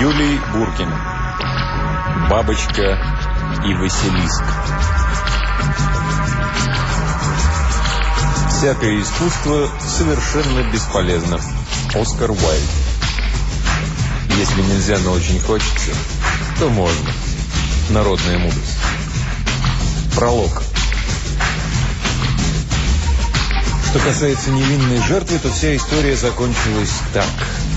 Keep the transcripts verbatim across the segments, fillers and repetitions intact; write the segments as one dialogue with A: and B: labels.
A: Юлий Буркин. Бабочка и Василиск. Всякое искусство совершенно бесполезно. Оскар Уайльд. Если нельзя, но очень хочется, то можно. Народная мудрость. Пролог. Что касается невинной жертвы, то вся история закончилась так.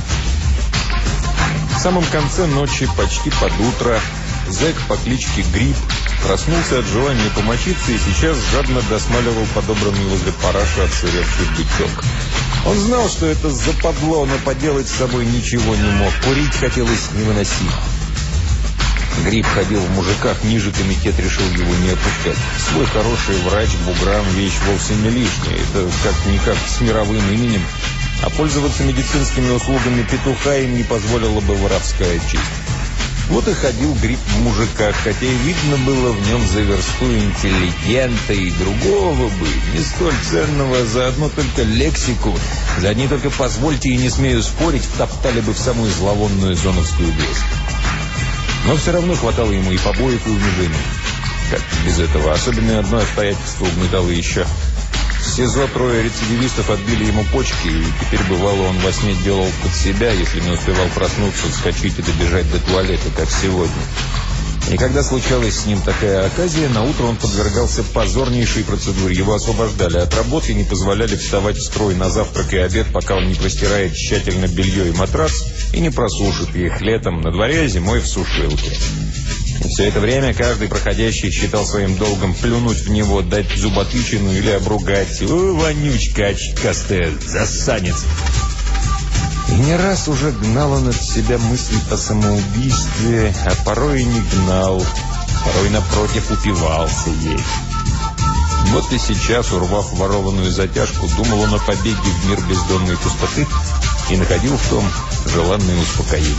A: В самом конце ночи, почти под утро, зэк по кличке Гриб проснулся от желания помочиться и сейчас жадно досмаливал подобранный возле параша отсыревший бычок. Он знал, что это западло, но поделать с собой ничего не мог. Курить хотелось невыносимо. Гриб ходил в мужиках, ниже комитет решил его не опускать. Свой хороший врач буграм вещь вовсе не лишняя. Это как-никак с мировым именем. А пользоваться медицинскими услугами петуха им не позволила бы воровская честь. Вот и ходил Гриб в мужиках, хотя и видно было в нем за версту интеллигента и другого бы, не столь ценного, заодно только лексику, за одни только «позвольте» и «не смею спорить» втоптали бы в самую зловонную зоновскую грязь. Но все равно хватало ему и побоев, и унижений. Как без этого? Особенно одно обстоятельство угнетало еще. В СИЗО трое рецидивистов отбили ему почки, и теперь, бывало, он во сне делал под себя, если не успевал проснуться, вскочить и добежать до туалета, как сегодня. И когда случалась с ним такая оказия, наутро он подвергался позорнейшей процедуре. Его освобождали от работы и не позволяли вставать в строй на завтрак и обед, пока он не простирает тщательно белье и матрас и не просушит их летом на дворе, а зимой в сушилке. И все это время каждый проходящий считал своим долгом плюнуть в него, дать зуботычину или обругать. «О, вонючка очкастая, засанец!» И не раз уже гнал он от себя мысль о самоубийстве, а порой и не гнал, порой, напротив, упивался ей. Вот и сейчас, урвав ворованную затяжку, думал он о побеге в мир бездонной пустоты и находил в том желанное успокоение.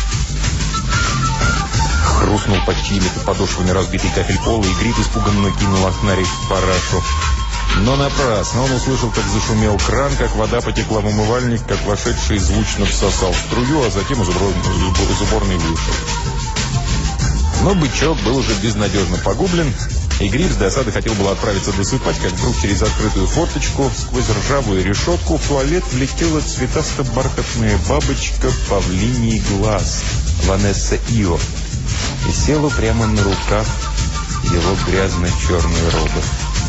A: Хрустнул под чьими-то подошвами разбитый кафель пола, и Гриб испуганно кинул окнарик в парашу. Но напрасно. Он услышал, как зашумел кран, как вода потекла в умывальник, как вошедший звучно всосал струю, а затем из уборной вышел. Но бычок был уже безнадежно погублен, и Гриб с досады хотел было отправиться досыпать, как вдруг через открытую форточку, сквозь ржавую решетку, в туалет влетела цветасто-бархатная бабочка павлиний глаз, Ванесса Ио, и села прямо на рукав его грязно-черной робы.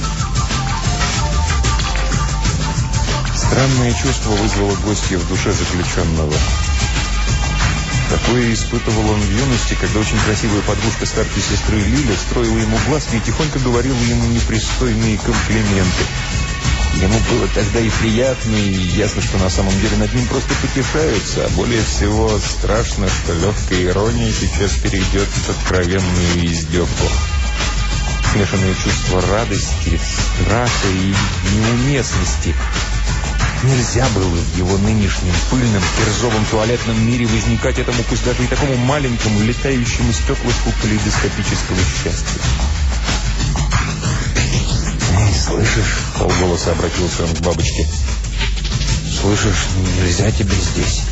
A: Странное чувство вызвало гостья в душе заключенного. Такое испытывал он в юности, когда очень красивая подружка старшей сестры Лиля строила ему глазки и тихонько говорила ему непристойные комплименты. Ему было тогда и приятно, и ясно, что на самом деле над ним просто потешаются, а более всего страшно, что легкая ирония сейчас перейдет в откровенную издевку. Смешанное чувство радости, страха и неуместности. Нельзя было в его нынешнем пыльном, кирзовом туалетном мире возникать этому, пусть даже и такому маленькому, летающему стеклышку калейдоскопического счастья. «Эй, слышишь?» — полголоса обратился он к бабочке. «Слышишь, нельзя тебе здесь».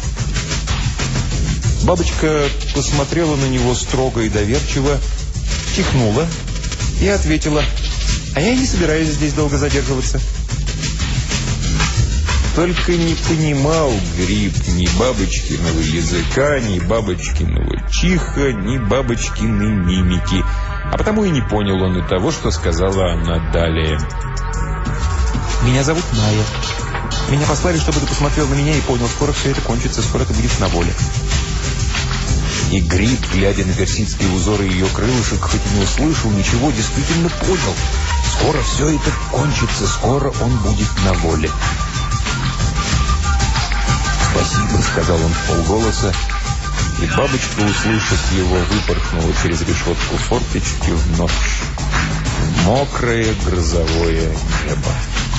A: Бабочка посмотрела на него строго и доверчиво, чихнула и ответила: «А я не собираюсь здесь долго задерживаться». Только не понимал Гриб ни бабочкиного языка, ни бабочкиного чиха, ни бабочкиной мимики. А потому и не понял он и того, что сказала она далее. «Меня зовут Майя. Меня послали, чтобы ты посмотрел на меня и понял, скоро все это кончится, скоро ты будешь на воле». И Гриб, глядя на персидские узоры ее крылышек, хоть и не услышал ничего, действительно понял. Скоро все это кончится, скоро он будет на воле. «Спасибо», — сказал он вполголоса, и бабочка, услышав его, выпорхнула через решетку форточки в ночь, в мокрое грозовое небо.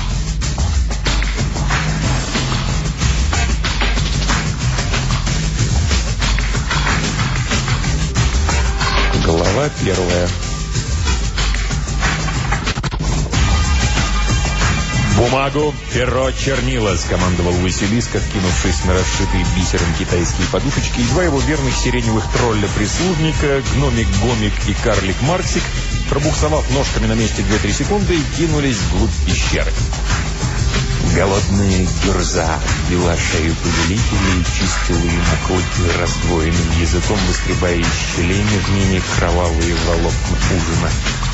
A: Глава первая. «Бумагу, перо, чернила!» — скомандовал Василиск, откинувшись на расшитые бисером китайские подушечки, и два его верных сиреневых тролля-прислужника, гномик Гомик и карлик Марксик, пробуксовав ножками на месте две-три секунды, кинулись вглубь пещеры. Голодная гюрза била шею повелителя и чистила ему клыки раздвоенным языком, выскребая из щелей между ними кровавые волокна ужина.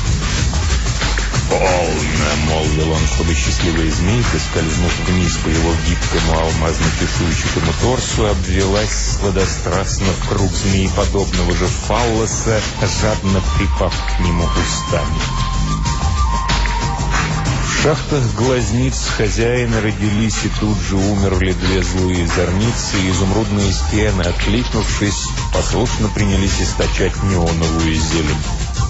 A: «Полно!» — молвил он, чтобы счастливая змейка, скользнув вниз по его гибкому алмазно-чешуйчатому торсу, обвелась сладострастно в круг змееподобного же фаллоса, жадно припав к нему устами. В шахтах глазниц хозяина родились и тут же умерли две злые зорницы, и изумрудные стены, откликнувшись, послушно принялись источать неоновую зелень.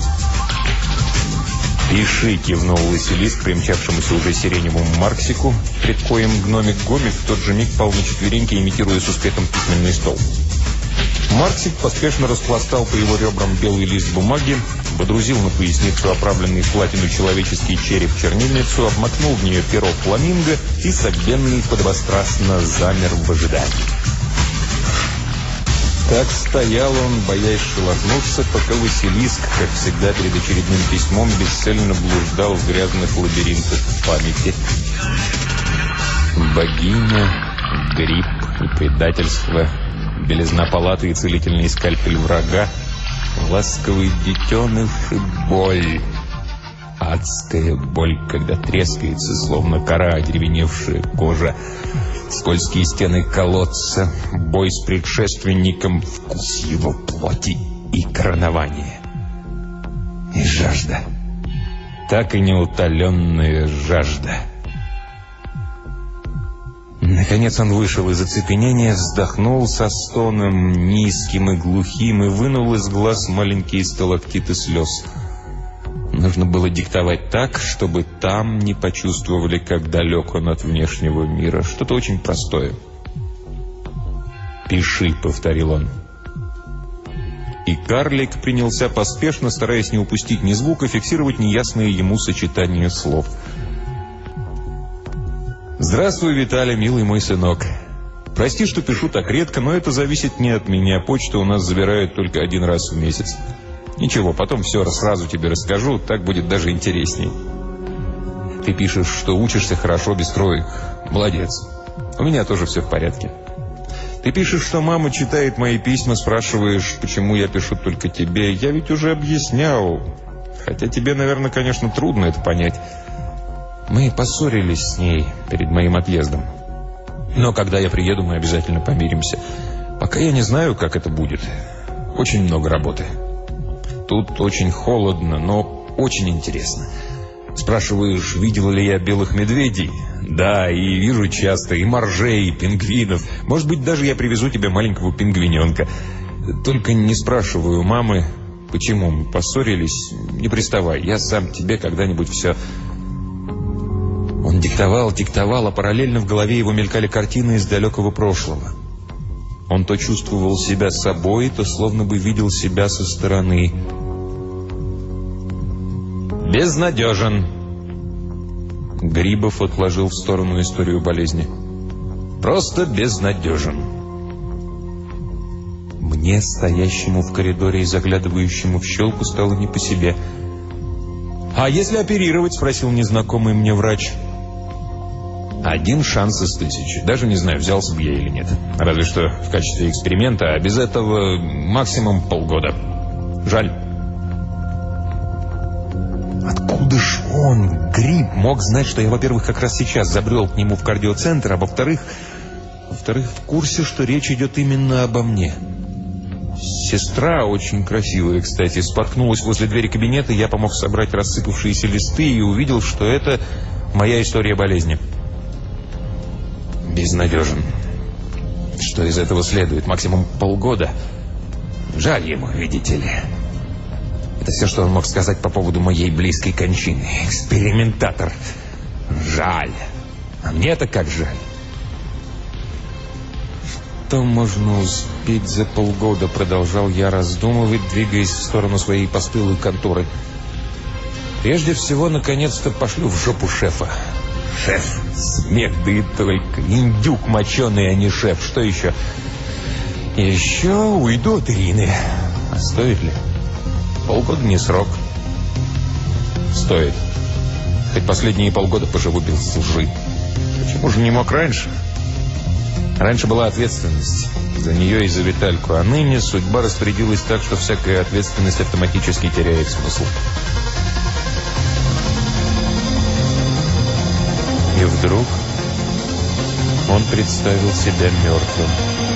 A: «Пиши!» — кивнул Василиск, примчавшемуся уже сиреневому Марксику, пред коем гномик Гомик в тот же миг пал на четвереньки, имитируя с успехом письменный стол. Марксик поспешно распластал по его ребрам белый лист бумаги, водрузил на поясницу оправленный в платину человеческий череп чернильницу, обмакнул в нее перо фламинго и согбенный подобострастно замер в ожидании. Так стоял он, боясь шелохнуться, пока Василиск, как всегда перед очередным письмом, бесцельно блуждал в грязных лабиринтах памяти. Богиня, гриб и предательство, белизна палаты и целительный скальпель врага, ласковый детеныш и боль. Адская боль, когда трескается, словно кора, одеревеневшая кожа. Скользкие стены колодца, бой с предшественником, вкус его плоти и коронование. И жажда. Так и неутоленная жажда. Наконец он вышел из оцепенения, вздохнул со стоном низким и глухим и вынул из глаз маленькие сталактиты слез. Нужно было диктовать так, чтобы там не почувствовали, как далек он от внешнего мира. Что-то очень простое. «Пиши», — повторил он. И карлик принялся поспешно, стараясь не упустить ни звука, фиксировать неясные ему сочетания слов. «Здравствуй, Виталий, милый мой сынок. Прости, что пишу так редко, но это зависит не от меня. Почту у нас забирают только один раз в месяц. Ничего, потом все сразу тебе расскажу, так будет даже интересней. Ты пишешь, что учишься хорошо, без троек. Молодец. У меня тоже все в порядке. Ты пишешь, что мама читает мои письма, спрашиваешь, почему я пишу только тебе. Я ведь уже объяснял. Хотя тебе, наверное, конечно, трудно это понять. Мы поссорились с ней перед моим отъездом. Но когда я приеду, мы обязательно помиримся. Пока я не знаю, как это будет. Очень много работы. Тут очень холодно, но очень интересно. Спрашиваешь, видел ли я белых медведей? Да, и вижу часто, и моржей, и пингвинов. Может быть, даже я привезу тебе маленького пингвиненка. Только не спрашиваю мамы, почему мы поссорились. Не приставай, я сам тебе когда-нибудь все... Он диктовал, диктовал, а параллельно в голове его мелькали картины из далекого прошлого. Он то чувствовал себя собой, то словно бы видел себя со стороны. «Безнадежен!» Грибов отложил в сторону историю болезни. «Просто безнадежен!» Мне, стоящему в коридоре и заглядывающему в щелку, стало не по себе. «А если оперировать?» — спросил незнакомый мне врач. «Один шанс из тысячи. Даже не знаю, взялся бы я или нет. Разве что в качестве эксперимента, а без этого максимум полгода. Жаль». Откуда ж он, Гриб, мог знать, что я, во-первых, как раз сейчас забрел к нему в кардиоцентр, а во-вторых, во-вторых, в курсе, что речь идет именно обо мне? Сестра, очень красивая, кстати, споткнулась возле двери кабинета, я помог собрать рассыпавшиеся листы и увидел, что это моя история болезни. Безнадежен. Что из этого следует? Максимум полгода. Жаль ему, видите ли. Это все, что он мог сказать по поводу моей близкой кончины. Экспериментатор. Жаль. А мне-то как жаль. Что можно успеть за полгода, продолжал я раздумывать, двигаясь в сторону своей постылой конторы. Прежде всего, наконец-то пошлю в жопу шефа. Шеф, смех, да и только. Индюк моченый, а не шеф. Что еще? Еще уйду от Ирины. А стоит ли? Полгода не срок. Стоит. Хоть последние полгода поживу без лжи. Почему же не мог раньше? Раньше была ответственность за нее и за Витальку, а ныне судьба распорядилась так, что всякая ответственность автоматически теряет смысл. И вдруг он представил себя мертвым.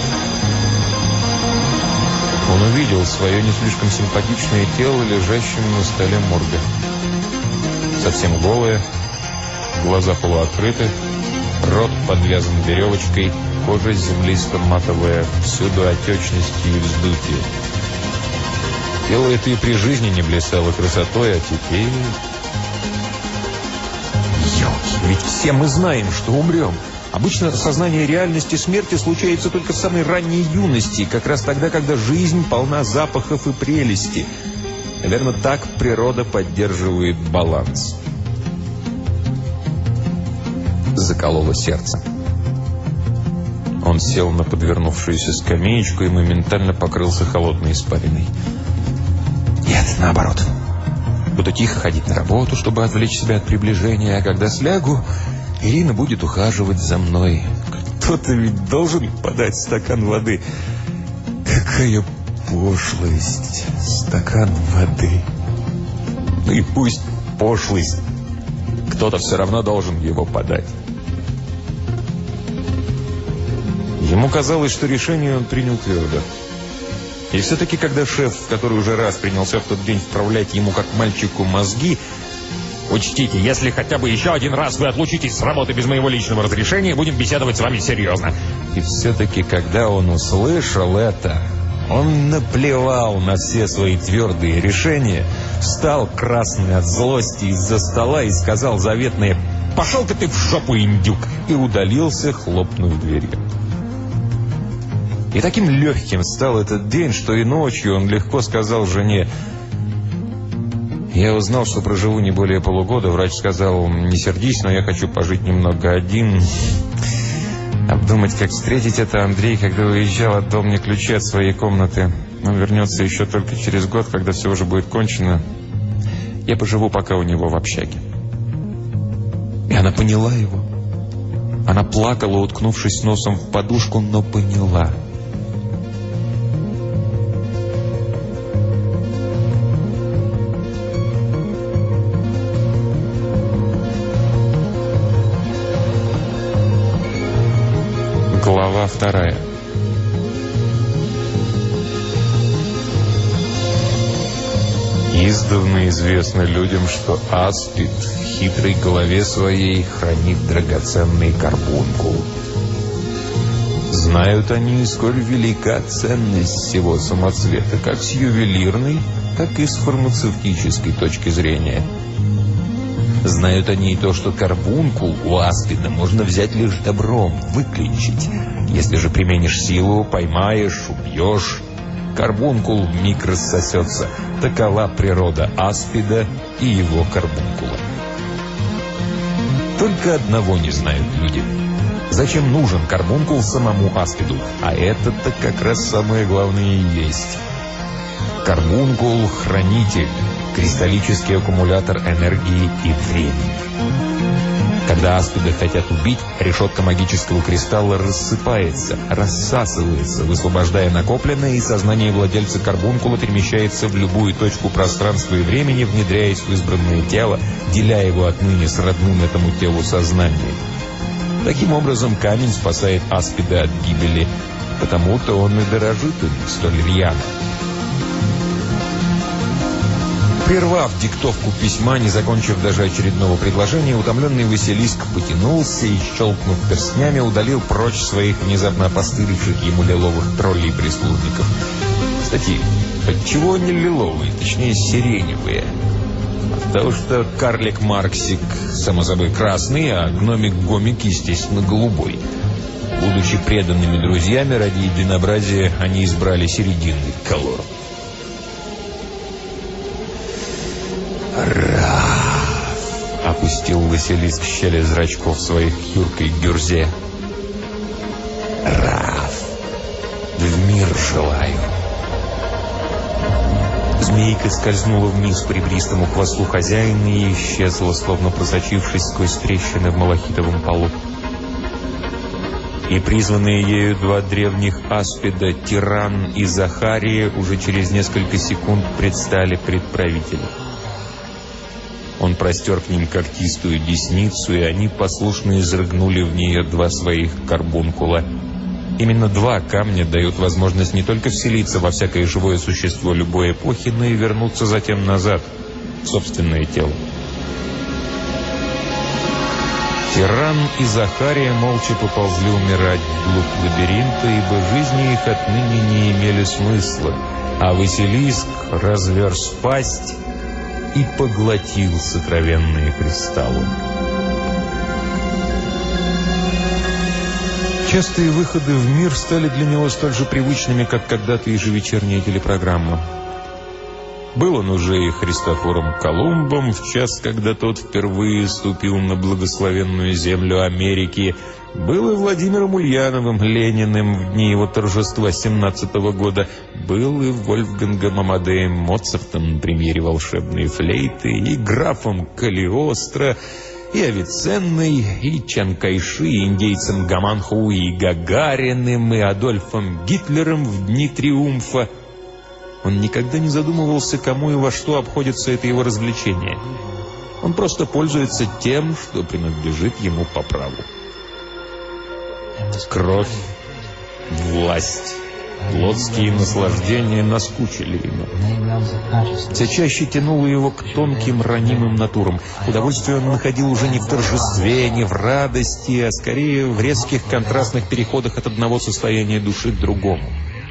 A: Он увидел свое не слишком симпатичное тело, лежащим на столе морга. Совсем голое, глаза полуоткрыты, рот подвязан веревочкой, кожа землисто-матовая, всюду отечности и вздутие. Тело это и при жизни не блистало красотой, а теперь... Ёлки, ведь все мы знаем, что умрем. Обычно осознание реальности смерти случается только в самой ранней юности, как раз тогда, когда жизнь полна запахов и прелести. Наверное, так природа поддерживает баланс. Закололо сердце. Он сел на подвернувшуюся скамеечку и моментально покрылся холодной испариной. Нет, наоборот. Буду тихо ходить на работу, чтобы отвлечь себя от приближения, а когда слягу, Ирина будет ухаживать за мной. Кто-то ведь должен подать стакан воды. Какая пошлость. Стакан воды. Ну и пусть пошлость. Кто-то все равно должен его подать. Ему казалось, что решение он принял твердо. И все-таки, когда шеф, который уже раз принялся в тот день вправлять ему как мальчику мозги: «Учтите, если хотя бы еще один раз вы отлучитесь с работы без моего личного разрешения, будем беседовать с вами серьезно». И все-таки, когда он услышал это, он наплевал на все свои твердые решения, встал красный от злости из-за стола и сказал заветное «Пошел-ка ты в жопу, индюк!» и удалился, хлопнув дверью. И таким легким стал этот день, что и ночью он легко сказал жене: «Я узнал, что проживу не более полугода. Врач сказал, не сердись, но я хочу пожить немного один. Обдумать, как встретить это. Андрей, когда уезжал, отдал мне ключи от своей комнаты. Он вернется еще только через год, когда все уже будет кончено. Я поживу пока у него в общаге». И она поняла его. Она плакала, уткнувшись носом в подушку, но поняла. Глава вторая. Издавна известно людям, что аспид в хитрой голове своей хранит драгоценный карбункул. Знают они, сколь велика ценность всего самоцвета, как с ювелирной, так и с фармацевтической точки зрения. Знают они и то, что карбункул у аспида можно взять лишь добром, выключить. Если же применишь силу, поймаешь, убьешь, карбункул вмиг рассосется. Такова природа аспида и его карбункула. Только одного не знают люди. Зачем нужен карбункул самому аспиду? А это-то как раз самое главное и есть. Карбункул – хранитель, кристаллический аккумулятор энергии и времени. Когда аспида хотят убить, решетка магического кристалла рассыпается, рассасывается, высвобождая накопленное, и сознание владельца карбункула перемещается в любую точку пространства и времени, внедряясь в избранное тело, деля его отныне с родным этому телу сознанием. Таким образом, камень спасает аспида от гибели, потому-то он и дорожит им столь рьяно. Прервав диктовку письма, не закончив даже очередного предложения, утомленный Василиск потянулся и, щелкнув перстнями, удалил прочь своих внезапно опостылевших ему лиловых троллей-прислужников. Кстати, отчего они лиловые, точнее сиреневые? Потому что карлик Марксик, само собой, красный, а гномик-гомик, естественно, голубой. Будучи преданными друзьями, ради единообразия они избрали серединный колор. Раф! Опустил Василиск щели зрачков своих юркой гюрзе. Раф, в мир желаю. Змейка скользнула вниз по ребристому хвосту хозяина и исчезла, словно просочившись сквозь трещины в малахитовом полу. И призванные ею два древних аспида, Тиран и Захария, уже через несколько секунд предстали пред правителем. Он простер к ним когтистую десницу, и они послушно изрыгнули в нее два своих карбункула. Именно два камня дают возможность не только вселиться во всякое живое существо любой эпохи, но и вернуться затем назад, в собственное тело. Тиран и Захария молча поползли умирать вглубь лабиринта, ибо жизни их отныне не имели смысла, а Василиск разверз пасть и поглотил сокровенные кристаллы. Частые выходы в мир стали для него столь же привычными, как когда-то ежевечерняя телепрограмма. Был он уже и Христофором Колумбом в час, когда тот впервые ступил на благословенную землю Америки. Был и Владимиром Ульяновым Лениным в дни его торжества семнадцатого года. Был и Вольфгангом Амадеем Моцартом на премьере «Волшебные флейты», и графом Калиостро, и Авиценной, и Чан Кайши, и индейцем Гаманху, и Гагариным, и Адольфом Гитлером в дни триумфа. Он никогда не задумывался, кому и во что обходится это его развлечение. Он просто пользуется тем, что принадлежит ему по праву. Кровь, власть, плотские наслаждения наскучили ему. Все чаще тянуло его к тонким, ранимым натурам. Удовольствие он находил уже не в торжестве, не в радости, а скорее в резких контрастных переходах от одного состояния души к другому.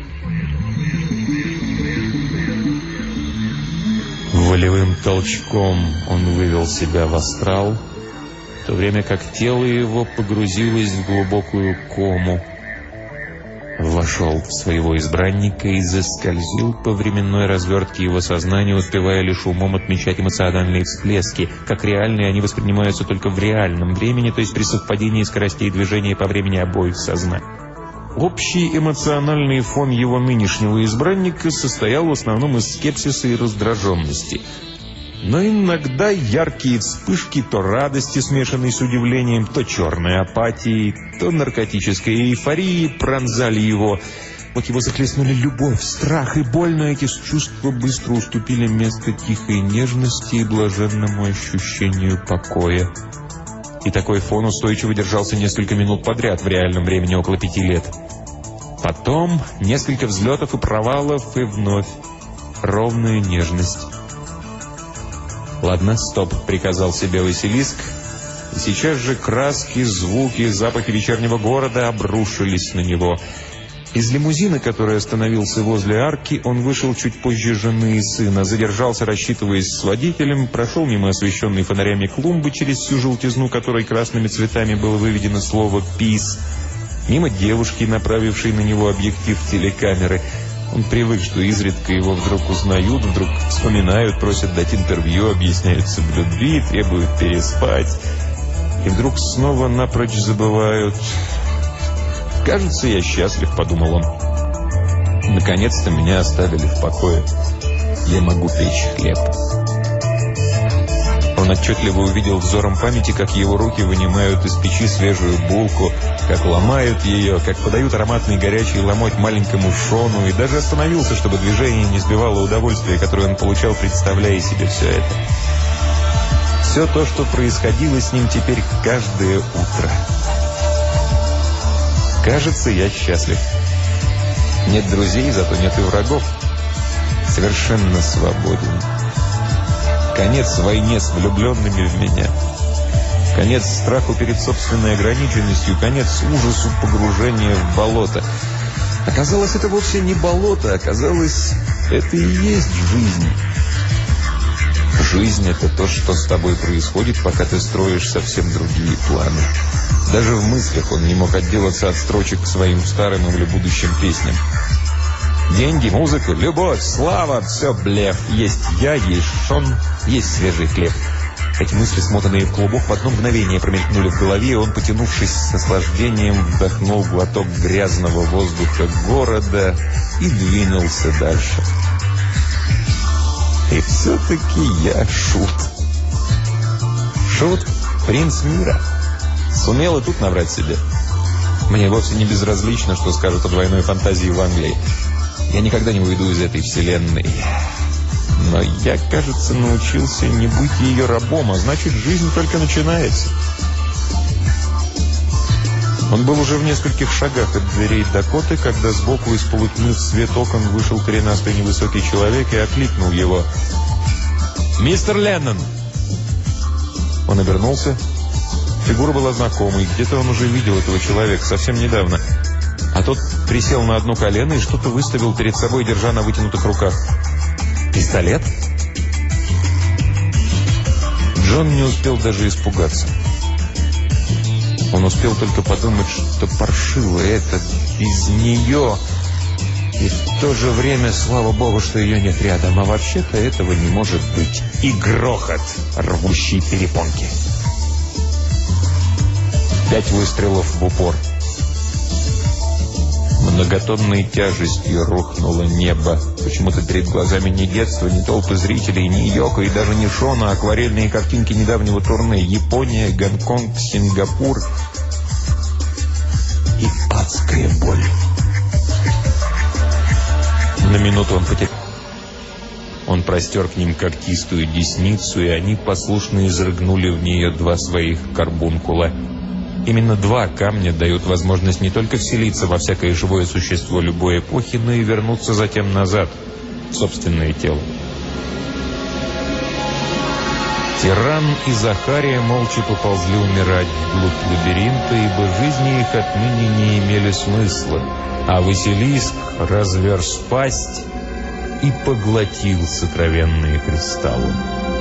A: Волевым толчком он вывел себя в астрал, в то время как тело его погрузилось в глубокую кому. Вошел в своего избранника и заскользил по временной развертке его сознания, успевая лишь умом отмечать эмоциональные всплески. Как реальные, они воспринимаются только в реальном времени, то есть при совпадении скоростей движения по времени обоих сознаний. Общий эмоциональный фон его нынешнего избранника состоял в основном из скепсиса и раздраженности. Но иногда яркие вспышки то радости, смешанной с удивлением, то черной апатии, то наркотической эйфории пронзали его. Вот его захлестнули любовь, страх и боль, но эти чувства быстро уступили место тихой нежности и блаженному ощущению покоя. И такой фон устойчиво держался несколько минут подряд в реальном времени, около пяти лет. Потом несколько взлетов и провалов, и вновь ровная нежность. «Ладно, стоп», — приказал себе Василиск, и сейчас же краски, звуки, запахи вечернего города обрушились на него. Из лимузина, который остановился возле арки, он вышел чуть позже жены и сына, задержался, рассчитываясь с водителем, прошел мимо освещенной фонарями клумбы, через всю желтизну которой красными цветами было выведено слово «пис», мимо девушки, направившей на него объектив телекамеры. Он привык, что изредка его вдруг узнают, вдруг вспоминают, просят дать интервью, объясняются в любви, требуют переспать. И вдруг снова напрочь забывают. «Кажется, я счастлив», — подумал он. «Наконец-то меня оставили в покое. Я могу печь хлеб». Он отчетливо увидел взором памяти, как его руки вынимают из печи свежую булку, как ломают ее, как подают ароматный горячий ломоть маленькому Шону, и даже остановился, чтобы движение не сбивало удовольствия, которое он получал, представляя себе все это. Все то, что происходило с ним теперь каждое утро. «Кажется, я счастлив. Нет друзей, зато нет и врагов. Совершенно свободен. Конец войне с влюбленными в меня. Конец страху перед собственной ограниченностью. Конец ужасу погружения в болото». Оказалось, это вовсе не болото. Оказалось, это и есть жизнь. Жизнь — это то, что с тобой происходит, пока ты строишь совсем другие планы. Даже в мыслях он не мог отделаться от строчек к своим старым или будущим песням. Деньги, музыка, любовь, слава — все блеф. Есть я, есть Шон, есть свежий хлеб. Эти мысли, смотанные в клубок, в одно мгновение промелькнули в голове, и он, потянувшись с наслаждением, вдохнул глоток грязного воздуха города и двинулся дальше. И все-таки я шут. Шут — принц мира. Сумел и тут наврать себе. Мне вовсе не безразлично, что скажут о двойной фантазии в Англии. Я никогда не уйду из этой вселенной. Но я, кажется, научился не быть ее рабом, а значит, жизнь только начинается. Он был уже в нескольких шагах от дверей Дакоты, когда сбоку из полутьмы в свет окон вышел коренастый невысокий человек и окликнул его. «Мистер Леннон!» Он обернулся. Фигура была знакомой. Где-то он уже видел этого человека совсем недавно. А тот присел на одно колено и что-то выставил перед собой, держа на вытянутых руках. «Пистолет?» Джон не успел даже испугаться. Он успел только подумать, что паршиво это без нее. И в то же время, слава богу, что ее нет рядом. А вообще-то этого не может быть. И грохот, рвущий перепонки. Пять выстрелов в упор. Многотонной тяжестью рухнуло небо. Почему-то перед глазами ни детства, ни толпы зрителей, ни Йоко и даже ни Шона, а акварельные картинки недавнего турне. Япония, Гонконг, Сингапур. И адская боль. На минуту он потерял. Он простер к ним когтистую десницу, и они послушно изрыгнули в нее два своих карбункула. Именно два камня дают возможность не только вселиться во всякое живое существо любой эпохи, но и вернуться затем назад, в собственное тело. Тиран и Захария молча поползли умирать вглубь лабиринта, ибо жизни их отныне не имели смысла, а Василиск разверз пасть и поглотил сокровенные кристаллы.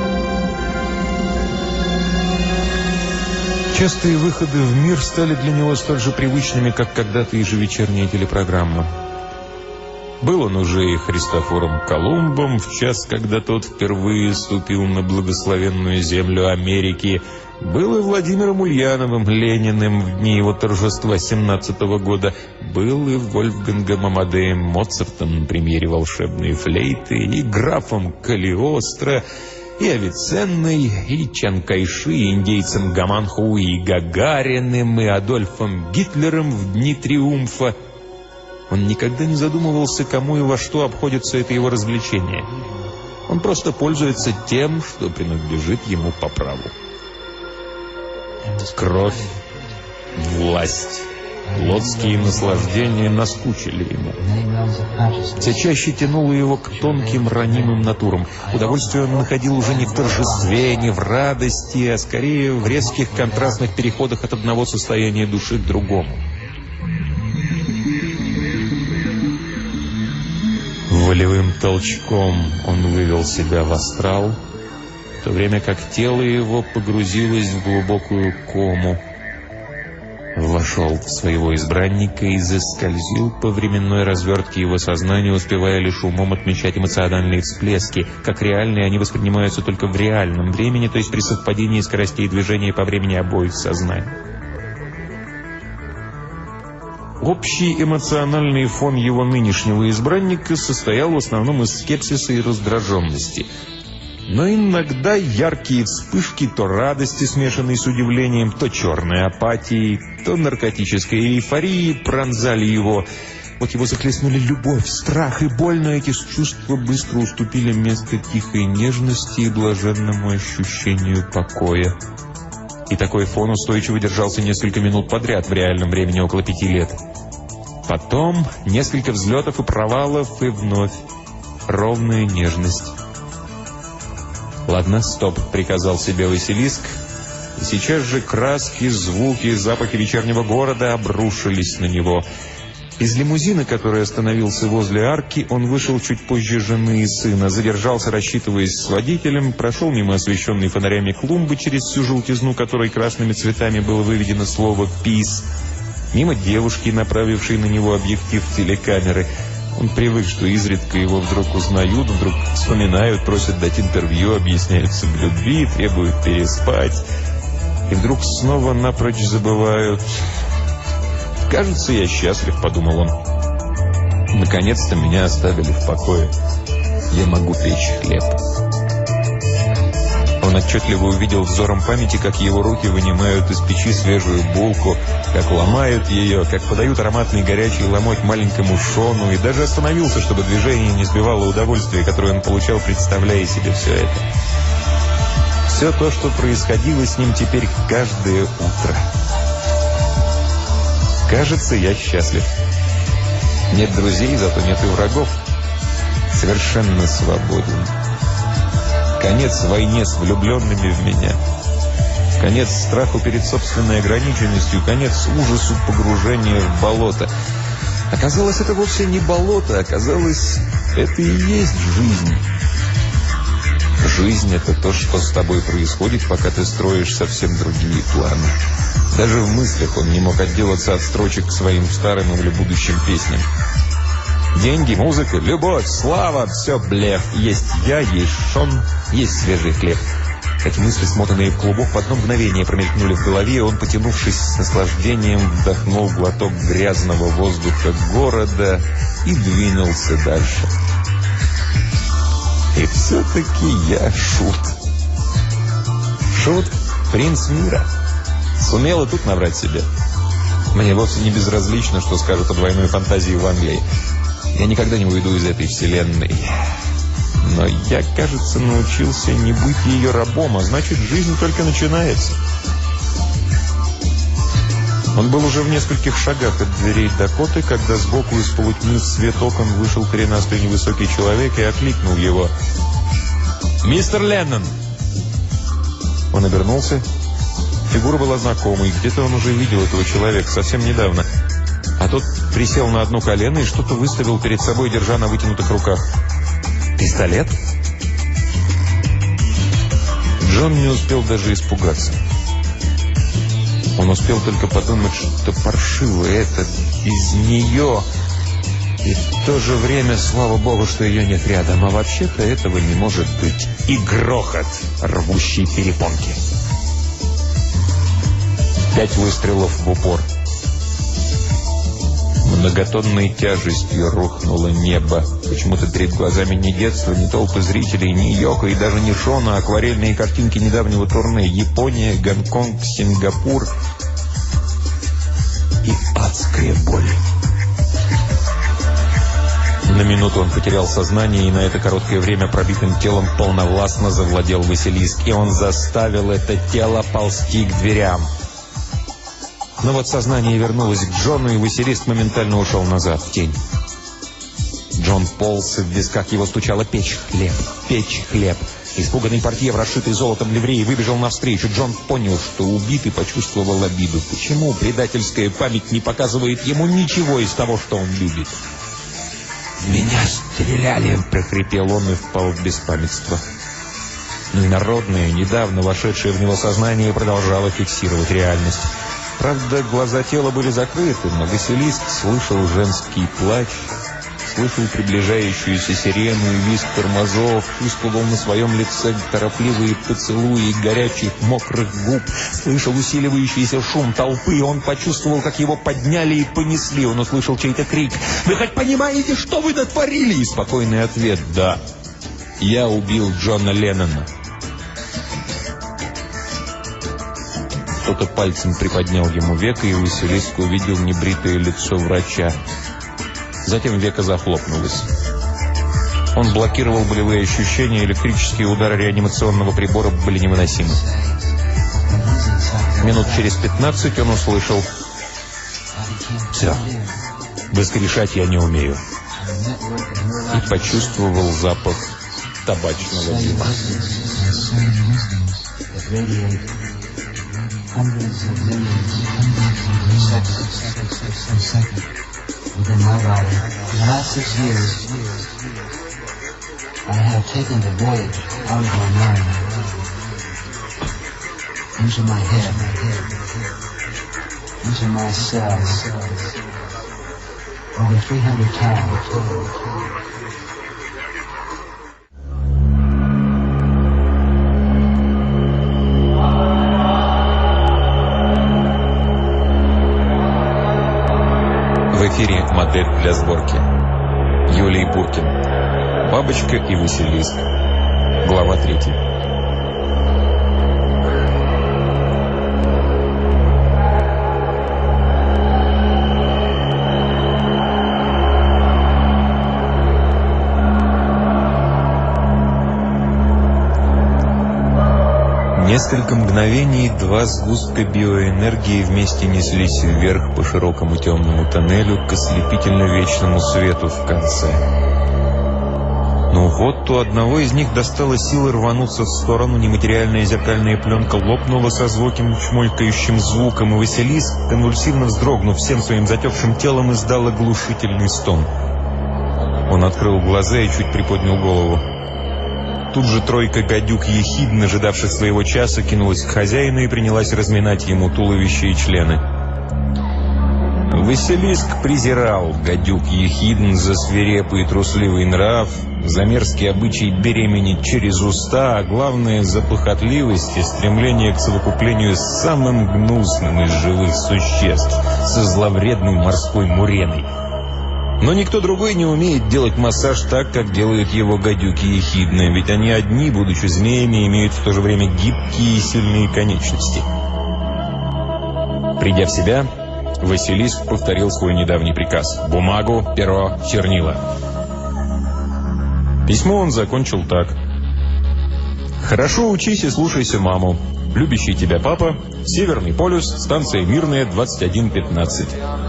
A: Частые выходы в мир стали для него столь же привычными, как когда-то ежевечерняя телепрограмма. Был он уже и Христофором Колумбом в час, когда тот впервые ступил на благословенную землю Америки. Был и Владимиром Ульяновым Лениным в дни его торжества семнадцатого года. Был и Вольфгангом Амадеем Моцартом на премьере «Волшебные флейты», и графом Калиостро, и Авиценной, и Чан Кайши, и индейцем Гаманху, и Гагариным, и Адольфом Гитлером в дни триумфа. Он никогда не задумывался, кому и во что обходится это его развлечение. Он просто пользуется тем, что принадлежит ему по праву. Кровь, власть, плотские наслаждения наскучили ему. Все чаще тянуло его к тонким ранимым натурам. Удовольствие он находил уже не в торжестве, не в радости, а скорее в резких контрастных переходах от одного состояния души к другому. Волевым толчком он вывел себя в астрал, в то время как тело его погрузилось в глубокую кому. Вошел в своего избранника и заскользил по временной развертке его сознания, успевая лишь умом отмечать эмоциональные всплески. Как реальные, они воспринимаются только в реальном времени, то есть при совпадении скоростей движения по времени обоих сознаний. Общий эмоциональный фон его нынешнего избранника состоял в основном из скепсиса и раздраженности. Но иногда яркие вспышки то радости, смешанной с удивлением, то черной апатией, то наркотической эйфорией пронзали его. Вот его захлестнули любовь, страх и боль, но эти чувства быстро уступили место тихой нежности и блаженному ощущению покоя. И такой фон устойчиво держался несколько минут подряд, в реальном времени около пяти лет. Потом несколько взлетов и провалов, и вновь ровная нежность. «Ладно, стоп», — приказал себе Василиск, и сейчас же краски, звуки, запахи вечернего города обрушились на него. Из лимузина, который остановился возле арки, он вышел чуть позже жены и сына, задержался, рассчитываясь с водителем, прошел мимо освещенной фонарями клумбы, через всю желтизну которой красными цветами было выведено слово «пис», мимо девушки, направившей на него объектив телекамеры. Он привык, что изредка его вдруг узнают, вдруг вспоминают, просят дать интервью, объясняются в любви, требуют переспать. И вдруг снова напрочь забывают. «Кажется, я счастлив», — подумал он. «Наконец-то меня оставили в покое. Я могу печь хлеб». Он отчетливо увидел взором памяти, как его руки вынимают из печи свежую булку, как ломают ее, как подают ароматный горячий ломоть маленькому Шону, и даже остановился, чтобы движение не сбивало удовольствия, которое он получал, представляя себе все это. Все то, что происходило с ним теперь каждое утро. «Кажется, я счастлив. Нет друзей, зато нет и врагов. Совершенно свободен. Конец войне с влюбленными в меня. Конец страху перед собственной ограниченностью. Конец ужасу погружения в болото». Оказалось, это вовсе не болото. Оказалось, это и есть жизнь. Жизнь — это то, что с тобой происходит, пока ты строишь совсем другие планы. Даже в мыслях он не мог отделаться от строчек к своим старым или будущим песням. Деньги, музыка, любовь, слава — все блеф. Есть я, есть Шон, есть свежий хлеб. Эти мысли, смотанные в клубок, в одно мгновение промелькнули в голове, и он, потянувшись с наслаждением, вдохнул глоток грязного воздуха города и двинулся дальше. И все-таки я шут. Шут — принц мира. Сумел и тут наврать себе. Мне вовсе не безразлично, что скажут о двойной фантазии в Англии. Я никогда не уйду из этой вселенной. Но я, кажется, научился не быть ее рабом, а значит, жизнь только начинается. Он был уже в нескольких шагах от дверей Дакоты, когда сбоку из полутьмы в свет окон вышел коренастый невысокий человек и окликнул его. «Мистер Леннон!» Он обернулся. Фигура была знакомой. Где-то он уже видел этого человека совсем недавно. А тот присел на одно колено и что-то выставил перед собой, держа на вытянутых руках. «Пистолет?» Джон не успел даже испугаться. Он успел только подумать, что паршиво это из нее. И в то же время, слава богу, что ее нет рядом. А вообще-то этого не может быть. И грохот, рвущий перепонки. Пять выстрелов в упор. Многотонной тяжестью рухнуло небо. Почему-то перед глазами не детство, не толпы зрителей, не Йоко и даже не Шона, а акварельные картинки недавнего турне. Япония, Гонконг, Сингапур. И адская боль. На минуту он потерял сознание, и на это короткое время пробитым телом полновластно завладел Василиск. И он заставил это тело ползти к дверям. Но вот сознание вернулось к Джону, и Василиск моментально ушел назад, в тень. Джон полз, в висках его стучала печь хлеб, печь хлеб. Испуганный портье в расшитой золотом ливреи выбежал навстречу. Джон понял, что убит, и почувствовал обиду. Почему предательская память не показывает ему ничего из того, что он любит? «В меня стреляли!» – прохрипел он и впал в беспамятство. Но инородное, недавно вошедшее в него сознание продолжало фиксировать реальность. Правда, глаза тела были закрыты, но Василиск слышал женский плач, слышал приближающуюся сирену и визг тормозов, чувствовал на своем лице торопливые поцелуи горячих мокрых губ, слышал усиливающийся шум толпы, он почувствовал, как его подняли и понесли, он услышал чей-то крик: «Вы хоть понимаете, что вы натворили?» И спокойный ответ: «Да, я убил Джона Леннона». Кто-то пальцем приподнял ему веко, и Василиск увидел небритое лицо врача. Затем веко захлопнулось. Он блокировал болевые ощущения, электрические удары реанимационного прибора были невыносимы. Минут через пятнадцать он услышал: «Все, воскрешать я не умею». И почувствовал запах табачного дыма.
B: Hundreds of millions, hundreds of seconds, seconds, seconds within my body. For the last six years, I have taken the voyage out of my mind into my head, into my cells. over three hundred times.
A: В эфире «Модель для сборки». Юлий Буркин. «Бабочка и Василиск». Глава третья. Несколько мгновений два сгустка биоэнергии вместе неслись вверх по широкому темному тоннелю к ослепительно-вечному свету в конце. Но вот у одного из них достало силы рвануться в сторону, нематериальная зеркальная пленка лопнула со звуком, чмолькающим звуком, и Василиск, конвульсивно вздрогнув всем своим затекшим телом, издал оглушительный стон. Он открыл глаза и чуть приподнял голову. Тут же тройка гадюк ехидно, ожидавших своего часа, кинулась к хозяину и принялась разминать ему туловище и члены. Василиск презирал гадюк ехидн за свирепый и трусливый нрав, за мерзкий обычай беременеть через уста, а главное, за похотливость и стремление к совокуплению с самым гнусным из живых существ, со зловредной морской муреной. Но никто другой не умеет делать массаж так, как делают его гадюки ехидны, ведь они одни, будучи змеями, имеют в то же время гибкие и сильные конечности. Придя в себя, Василиск повторил свой недавний приказ: бумагу, перо, чернила. Письмо он закончил так: «Хорошо учись и слушайся маму. Любящий тебя папа. Северный полюс. Станция Мирная, двадцать один пятнадцать».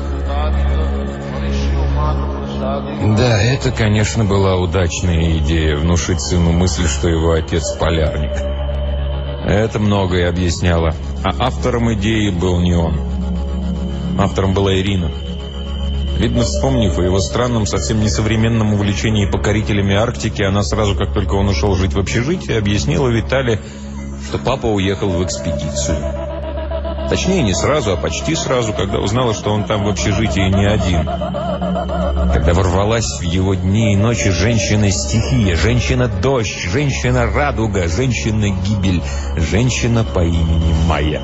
A: Да, это, конечно, была удачная идея — внушить сыну мысль, что его отец полярник. Это многое объясняло. А автором идеи был не он. Автором была Ирина. Видно, вспомнив о его странном, совсем несовременном увлечении покорителями Арктики, она сразу, как только он ушел жить в общежитие, объяснила Витале, что папа уехал в экспедицию. Точнее, не сразу, а почти сразу, когда узнала, что он там в общежитии не один. Когда ворвалась в его дни и ночи женщина-стихия, женщина-дождь, женщина-радуга, женщина-гибель, женщина по имени Майя.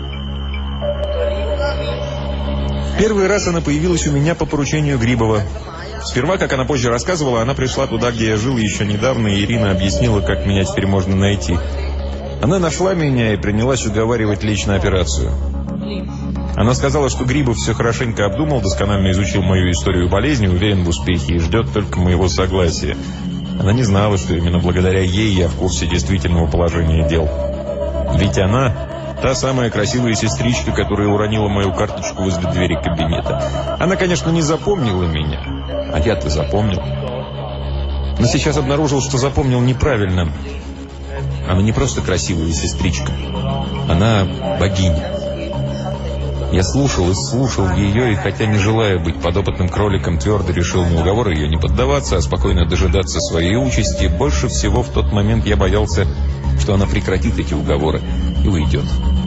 A: Первый раз она появилась у меня по поручению Грибова. Сперва, как она позже рассказывала, она пришла туда, где я жил еще недавно, и Ирина объяснила, как меня теперь можно найти. Она нашла меня и принялась уговаривать лечь на операцию. Она сказала, что Грибов все хорошенько обдумал, досконально изучил мою историю болезни, уверен в успехе и ждет только моего согласия. Она не знала, что именно благодаря ей я в курсе действительного положения дел. Ведь она та самая красивая сестричка, которая уронила мою карточку возле двери кабинета. Она, конечно, не запомнила меня, а я-то запомнил. Но сейчас обнаружил, что запомнил неправильно. Она не просто красивая сестричка, она богиня. Я слушал и слушал ее, и хотя, не желая быть подопытным кроликом, твердо решил на уговоры ее не поддаваться, а спокойно дожидаться своей участи, больше всего в тот момент я боялся, что она прекратит эти уговоры и уйдет.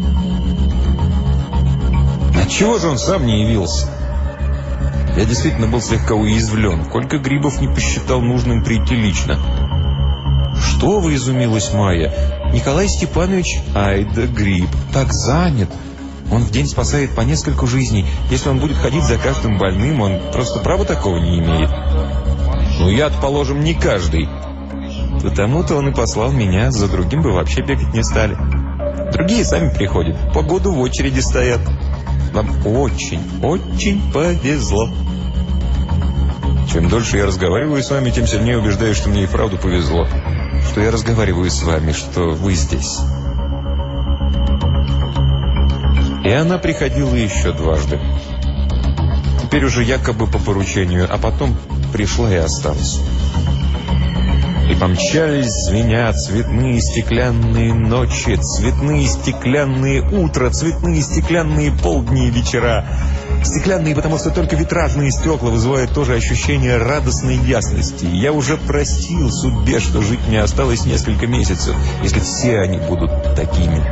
A: Отчего же он сам не явился? Я действительно был слегка уязвлен. Колька Грибов не посчитал нужным прийти лично. «Что вы?» — изумилась Майя. «Николай Степанович, ай да Гриб, так занят. Он в день спасает по нескольку жизней. Если он будет ходить за каждым больным, он просто права такого не имеет». «Ну, я-то, положим, не каждый». «Потому-то он и послал меня, за другим бы вообще бегать не стали. Другие сами приходят, по году в очереди стоят. Вам очень, очень повезло». Чем дольше я разговариваю с вами, тем сильнее убеждаюсь, что мне и правду повезло. Что я разговариваю с вами, что вы здесь. И она приходила еще дважды. Теперь уже якобы по поручению, а потом пришла и осталась. И помчались, звеня, цветные стеклянные ночи, цветные стеклянные утра, цветные стеклянные полдни и вечера. Стеклянные, потому что только витражные стекла вызывают тоже ощущение радостной ясности. Я уже простил судьбе, что жить мне осталось несколько месяцев, если все они будут такими.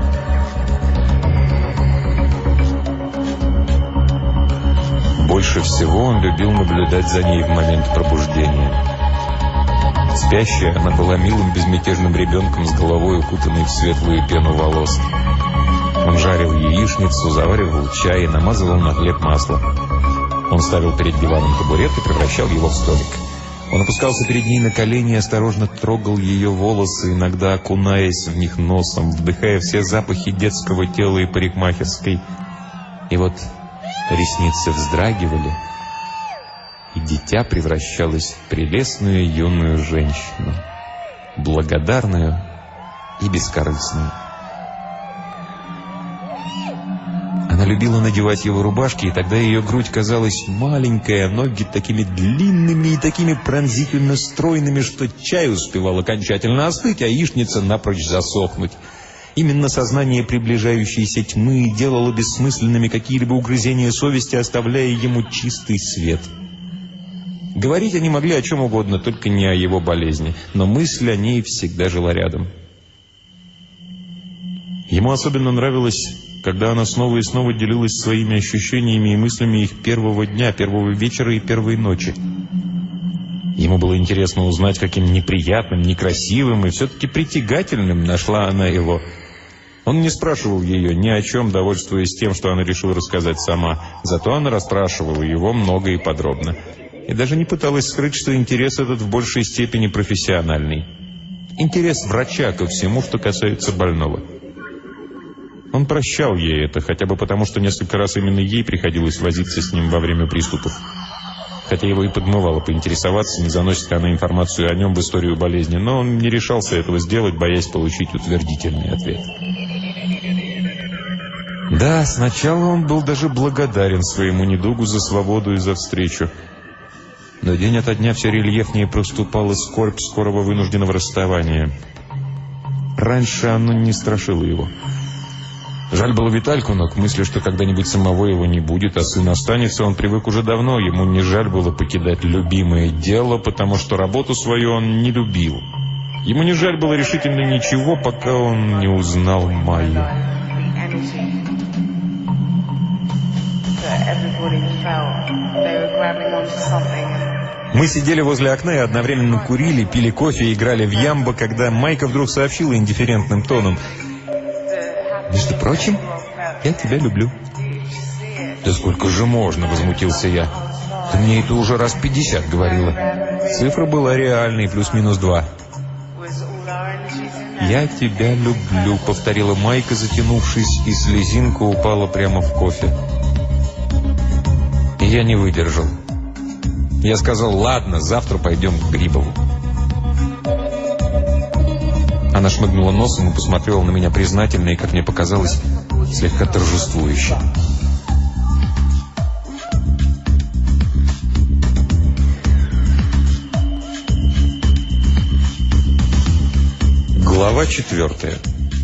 A: больше всего он любил наблюдать за ней в момент пробуждения. Спящая, она была милым безмятежным ребенком с головой, укутанной в светлую пену волос. Он жарил яичницу, заваривал чай и намазывал на хлеб масло. Он ставил перед диваном табурет и превращал его в столик. Он опускался перед ней на колени и осторожно трогал ее волосы, иногда окунаясь в них носом, вдыхая все запахи детского тела и парикмахерской. И вот ресницы вздрагивали, и дитя превращалось в прелестную юную женщину, благодарную и бескорыстную. Она любила надевать его рубашки, и тогда ее грудь казалась маленькой, а ноги такими длинными и такими пронзительно стройными, что чай успевал окончательно остыть, а яичница напрочь засохнуть. Именно сознание приближающейся тьмы делало бессмысленными какие-либо угрызения совести, оставляя ему чистый свет. Говорить они могли о чем угодно, только не о его болезни, но мысль о ней всегда жила рядом. Ему особенно нравилось, когда она снова и снова делилась своими ощущениями и мыслями их первого дня, первого вечера и первой ночи. Ему было интересно узнать, каким неприятным, некрасивым и все-таки притягательным нашла она его. Он не спрашивал ее ни о чем, довольствуясь тем, что она решила рассказать сама. Зато она расспрашивала его много и подробно. И даже не пыталась скрыть, что интерес этот в большей степени профессиональный. Интерес врача ко всему, что касается больного. Он прощал ей это, хотя бы потому, что несколько раз именно ей приходилось возиться с ним во время приступов. Хотя его и подмывало поинтересоваться, не заносит ли она информацию о нем в историю болезни, но он не решался этого сделать, боясь получить утвердительный ответ. Да, сначала он был даже благодарен своему недугу за свободу и за встречу. Но день ото дня все рельефнее проступала скорбь скорого вынужденного расставания. Раньше оно не страшило его. Жаль было Витальку, но к мысли, что когда-нибудь самого его не будет, а сын останется, он привык уже давно. Ему не жаль было покидать любимое дело, потому что работу свою он не любил. Ему не жаль было решительно ничего, пока он не узнал Майю. Мы сидели возле окна и одновременно курили, пили кофе и играли в ямбо, когда Майка вдруг сообщила индифферентным тоном: «Между прочим, я тебя люблю». «Да сколько же можно?» — возмутился я. «Ты мне это уже раз пятьдесят говорила». Цифра была реальной, плюс-минус два. «Я тебя люблю», — повторила Майка, затянувшись, и слезинка упала прямо в кофе. И я не выдержал. Я сказал: «Ладно, завтра пойдем к Грибову». Она шмыгнула носом и посмотрела на меня признательно и, как мне показалось, слегка торжествующе. Глава четвертая.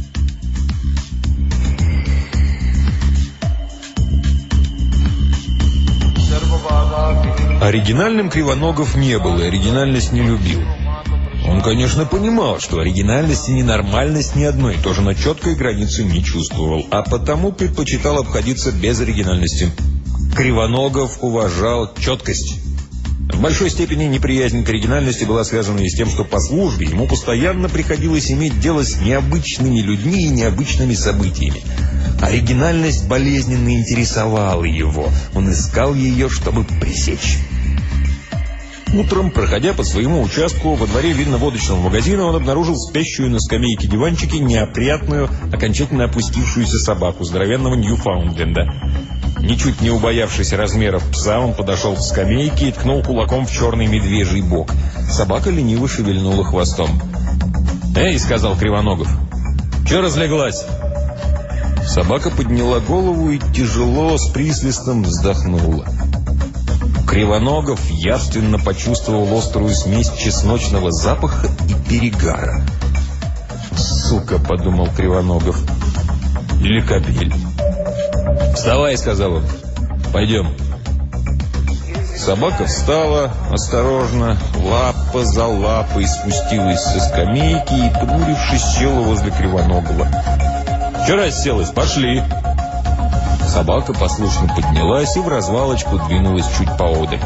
A: Оригинальным Кривоногов не был и оригинальность не любил. Он, конечно, понимал, что оригинальность и ненормальность не одно и то же, но четкой границы не чувствовал, а потому предпочитал обходиться без оригинальности. Кривоногов уважал четкость. В большой степени неприязнь к оригинальности была связана и с тем, что по службе ему постоянно приходилось иметь дело с необычными людьми и необычными событиями. Оригинальность болезненно интересовала его. Он искал ее, чтобы пресечь. Утром, проходя по своему участку во дворе винно-водочного магазина, он обнаружил спящую на скамейке диванчике неопрятную, окончательно опустившуюся собаку здоровенного Ньюфаундленда. Ничуть не убоявшись размеров пса, он подошел к скамейке и ткнул кулаком в черный медвежий бок. Собака лениво шевельнула хвостом. «Эй!» — сказал Кривоногов. «Че разлеглась?» Собака подняла голову и тяжело, с присвистом вздохнула. Кривоногов явственно почувствовал острую смесь чесночного запаха и перегара. «Сука!» — подумал Кривоногов. «Или кобель». «Вставай!» — сказал он. «Пойдем». Собака встала осторожно, лапа за лапой спустилась со скамейки и, понурившись, села возле Кривоногова. «Че расселась? Пошли!» Собака послушно поднялась и в развалочку двинулась чуть поодаль.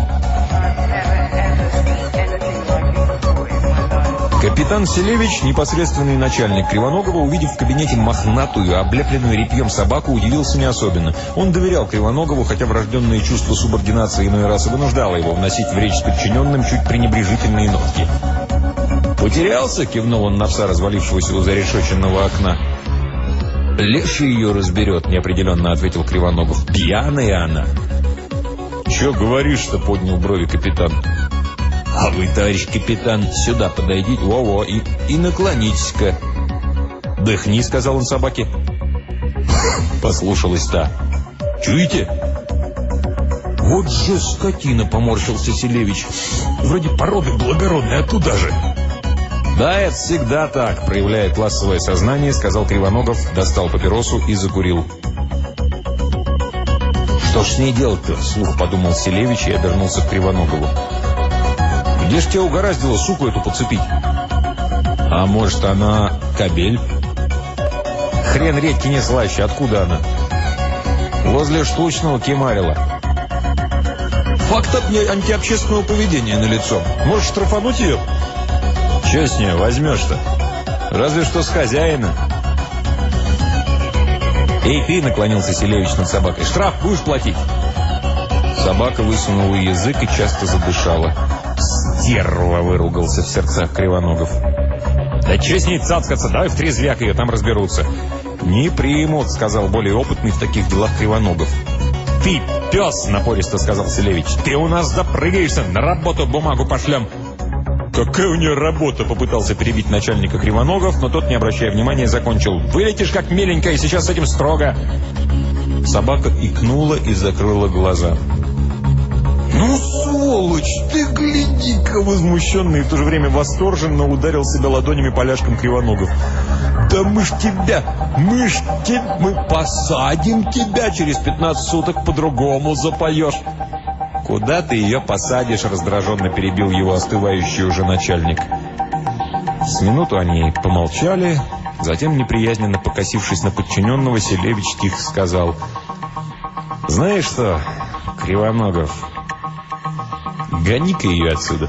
A: Капитан Селевич, непосредственный начальник Кривоногова, увидев в кабинете мохнатую, облепленную репьем собаку, удивился не особенно. Он доверял Кривоногову, хотя врожденное чувство субординации иной раз и вынуждало его вносить в речь с подчиненным чуть пренебрежительные нотки. «Потерялся?» — кивнул он на пса, развалившегося у зарешеченного окна. «Леший ее разберет», — неопределенно ответил Кривоногов. «Пьяная она». «Че говоришь-то?» — поднял брови капитан. «А вы, товарищ капитан, сюда подойдите, во-во, и, и наклонитесь-ка». «Дыхни», — сказал он собаке. Послушалась та. «Чуете?» «Вот же скотина!» — поморщился Селевич. «Вроде породы благородной, а туда же». «Да, это всегда так», — проявляя классовое сознание, сказал Кривоногов, достал папиросу и закурил. «Что ж с ней делать-то?» — вслух подумал Селевич и обернулся к Кривоногову. «Где ж тебя угораздило суку эту подцепить?» «А может, она кобель?» «Хрен редьки не слаще, откуда она?» «Возле штучного кемарила». «Факт антиобщественного поведения налицо. Можешь штрафануть ее?» «Че с нее возьмешь-то? Разве что с хозяина». «Эй, ты!» — наклонился Селевич над собакой. «Штраф будешь платить?» Собака высунула язык и часто задышала. «Стерва!» — выругался в сердцах Кривоногов. «Да че с ней цацкаться? Давай в трезвяк ее, там разберутся». «Не примут», — сказал более опытный в таких делах Кривоногов. «Ты пес!» — напористо сказал Селевич. «Ты у нас запрыгаешься, на работу бумагу пошлем». «Какая у нее работа?» — попытался перебить начальника Кривоногов, но тот, не обращая внимания, закончил. «Вылетишь как миленькая, сейчас с этим строго». Собака икнула и закрыла глаза. «Ну, сволочь, ты гляди-ка!» — возмущенно и в то же время восторженно ударил себя ладонями поляшком Кривоногов. «Да мы ж тебя, мы ж тебя, мы посадим тебя, через пятнадцать суток по-другому запоешь». «Куда ты ее посадишь?» — раздраженно перебил его остывающий уже начальник. С минуту они помолчали, затем, неприязненно покосившись на подчиненного, Селевич тихо сказал: «Знаешь что, Кривоногов, гони-ка ее отсюда».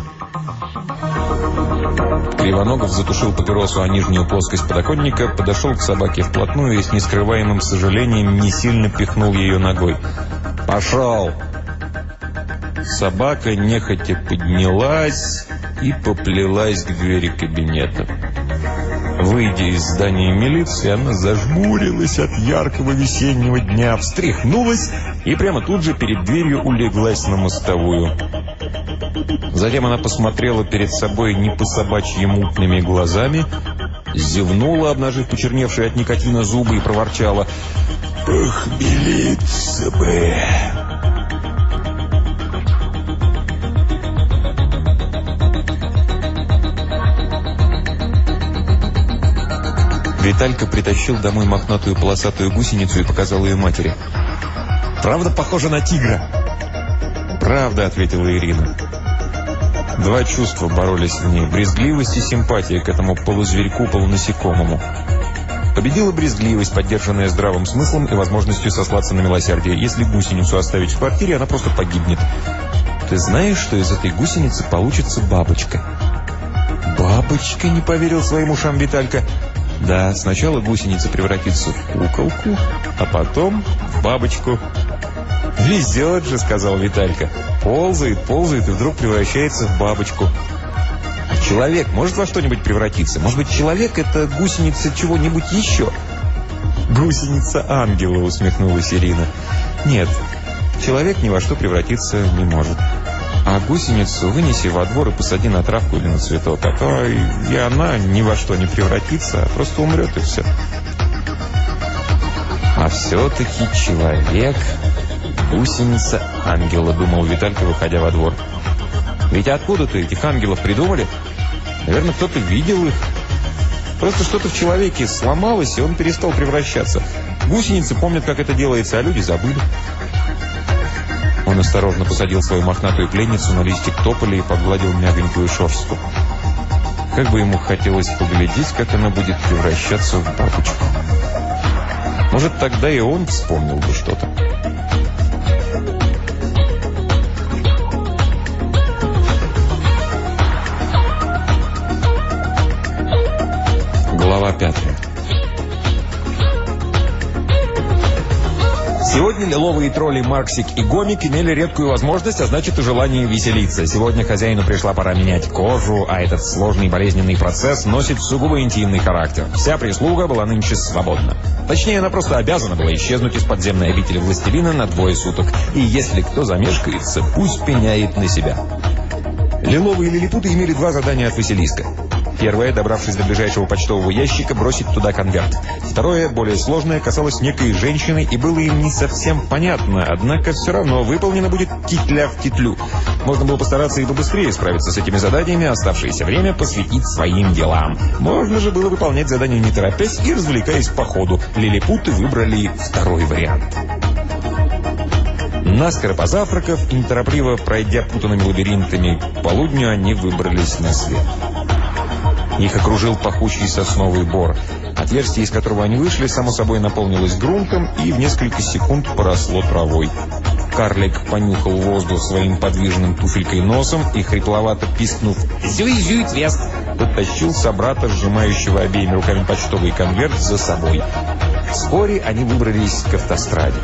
A: Кривоногов затушил папиросу о нижнюю плоскость подоконника, подошел к собаке вплотную и с нескрываемым сожалением не сильно пихнул ее ногой. «Пошел!» Собака нехотя поднялась и поплелась к двери кабинета. Выйдя из здания милиции, она зажмурилась от яркого весеннего дня, встряхнулась и прямо тут же перед дверью улеглась на мостовую. Затем она посмотрела перед собой не по-собачьи мутными глазами, зевнула, обнажив почерневшие от никотина зубы, и проворчала: «Похмелиться бы!» Виталька притащил домой мохнатую полосатую гусеницу и показал ее матери. «Правда похоже на тигра?» «Правда», — ответила Ирина. Два чувства боролись в ней: брезгливость и симпатия к этому полузверьку-полунасекомому. Победила брезгливость, поддержанная здравым смыслом и возможностью сослаться на милосердие. Если гусеницу оставить в квартире, она просто погибнет. «Ты знаешь, что из этой гусеницы получится бабочка?» «Бабочка?» — не поверил своим ушам Виталька. «Да, сначала гусеница превратится в куколку, а потом в бабочку». «Везет же», — сказал Виталька. «Ползает, ползает и вдруг превращается в бабочку». «А человек может во что-нибудь превратиться? Может быть, человек — это гусеница чего-нибудь еще?» «Гусеница ангела», — усмехнулась Ирина. «Нет, человек ни во что превратиться не может. А гусеницу вынеси во двор и посади на травку или на цветок, а то и она ни во что не превратится, а просто умрет, и все». «А все-таки человек — гусеница ангела», — думал Виталька, выходя во двор. «Ведь откуда-то этих ангелов придумали? Наверное, кто-то видел их. Просто что-то в человеке сломалось, и он перестал превращаться. Гусеницы помнят, как это делается, а люди забыли». Он осторожно посадил свою мохнатую пленницу на листик тополя и погладил мягонькую шерстку. Как бы ему хотелось поглядеть, как она будет превращаться в бабочку. Может, тогда и он вспомнил бы что-то.
C: лиловые тролли Марксик и Гомик имели редкую возможность, а значит и желание веселиться. Сегодня хозяину пришла пора менять кожу, а этот сложный болезненный процесс носит сугубо интимный характер. Вся прислуга была нынче свободна. Точнее, она просто обязана была исчезнуть из подземной обители властелина на двое суток. И если кто замешкается, пусть пеняет на себя. Лиловые лилипуты имели два задания от Василиска. Первое, добравшись до ближайшего почтового ящика, бросить туда конверт. Второе, более сложное, касалось некой женщины и было им не совсем понятно, однако все равно выполнено будет титля в титлю. Можно было постараться и побыстрее справиться с этими заданиями, а оставшееся время посвятить своим делам. Можно же было выполнять задания не торопясь и развлекаясь по ходу. Лилипуты выбрали второй вариант. Наскоро позавтракав и неторопливо пройдя путанными лабиринтами к полудню, они выбрались на свет. Их окружил пахучий сосновый бор. Отверстие, из которого они вышли, само собой наполнилось грунтом и в несколько секунд поросло травой. Карлик понюхал воздух своим подвижным туфелькой носом и, хрипловато пискнув «Зюй-зюй, твест!», подтащил собрата, сжимающего обеими руками почтовый конверт, за собой. Вскоре они выбрались к автостраде.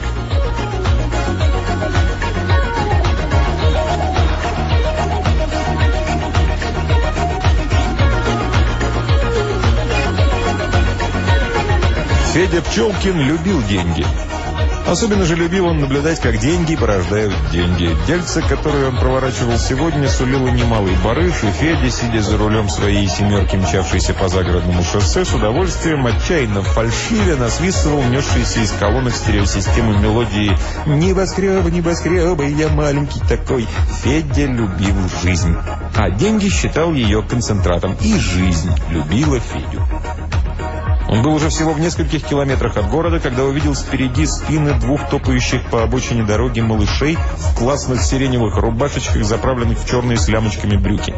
A: Федя Пчелкин любил деньги. Особенно же любил он наблюдать, как деньги порождают деньги. Дельце, которое он проворачивал сегодня, сулило немалый барыш, и Федя, сидя за рулем своей семерки, мчавшейся по загородному шоссе, с удовольствием, отчаянно фальшивя, насвистывал несшиеся из колонок стереосистемы мелодии «Небоскребы, небоскребы, я маленький такой». Федя любил жизнь, а деньги считал ее концентратом, и жизнь любила Федю. Он был уже всего в нескольких километрах от города, когда увидел впереди спины двух топающих по обочине дороги малышей в классных сиреневых рубашечках, заправленных в черные с лямочками брюки.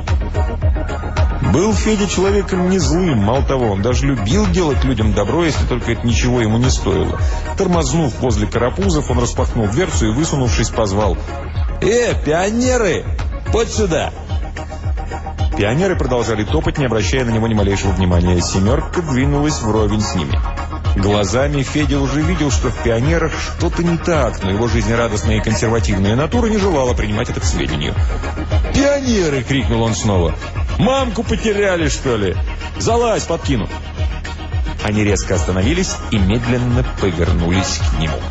A: Был Федя человеком не злым, мало того, он даже любил делать людям добро, если только это ничего ему не стоило. Тормознув возле карапузов, он распахнул дверцу и, высунувшись, позвал: «Э, пионеры, подь сюда!» Пионеры продолжали топать, не обращая на него ни малейшего внимания. Семерка двинулась вровень с ними. Глазами Федя уже видел, что в пионерах что-то не так, но его жизнерадостная и консервативная натура не желала принимать это к сведению. «Пионеры!» — крикнул он снова. «Мамку потеряли, что ли? Залазь, подкину!» Они резко остановились и медленно повернулись к нему.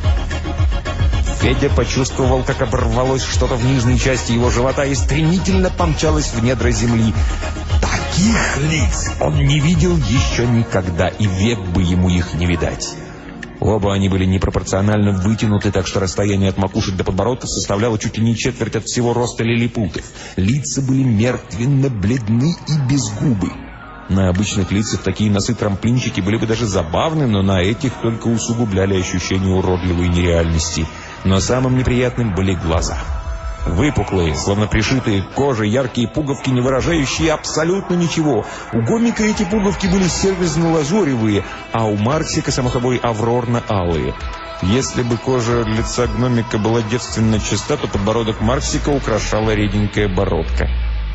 A: Федя почувствовал, как оборвалось что-то в нижней части его живота и стремительно помчалось в недра земли. Таких лиц он не видел еще никогда, и век бы ему их не видать. Оба они были непропорционально вытянуты, так что расстояние от макушек до подбородка составляло чуть ли не четверть от всего роста лилипутов. Лица были мертвенно бледны и безгубы. На обычных лицах такие носы-трамплинчики были бы даже забавны, но на этих только усугубляли ощущение уродливой нереальности. Но самым неприятным были глаза. Выпуклые, словно пришитые к коже, яркие пуговки, не выражающие абсолютно ничего. У Гомика эти пуговки были сервизно-лазоревые, а у Марксика, само собой, аврорно-алые. Если бы кожа лица гномика была девственно чиста, то подбородок Марксика украшала реденькая бородка.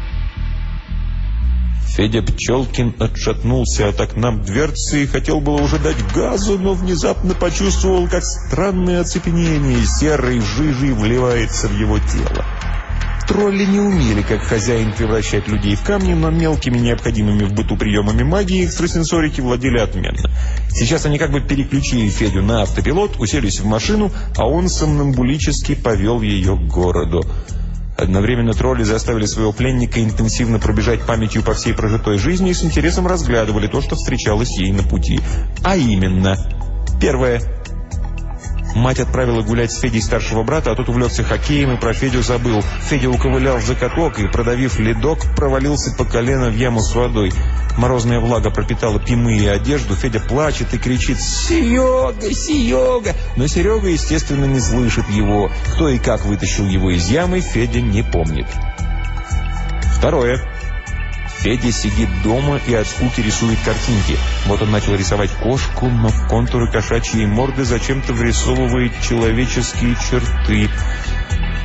A: Федя Пчелкин отшатнулся от окна дверцы и хотел было уже дать газу, но внезапно почувствовал, как странное оцепенение серой жижи вливается в его тело. Тролли не умели, как хозяин, превращать людей в камни, но мелкими необходимыми в быту приемами магии экстрасенсорики владели отменно. Сейчас они как бы переключили Федю на автопилот, уселись в машину, а он сомнамбулически повел ее к городу. Одновременно тролли заставили своего пленника интенсивно пробежать памятью по всей прожитой жизни и с интересом разглядывали то, что встречалось ей на пути. А именно, первое. Мать отправила гулять с Федей старшего брата, а тот увлекся хоккеем и про Федю забыл. Федя уковылял в закаток и, продавив ледок, провалился по колено в яму с водой. Морозная влага пропитала пимы и одежду. Федя плачет и кричит «Серега! Серега!». Но Серега, естественно, не слышит его. Кто и как вытащил его из ямы, Федя не помнит. Второе. Федя сидит дома и от скуки рисует картинки. Вот он начал рисовать кошку, но в контуры кошачьей морды зачем-то врисовывает человеческие черты.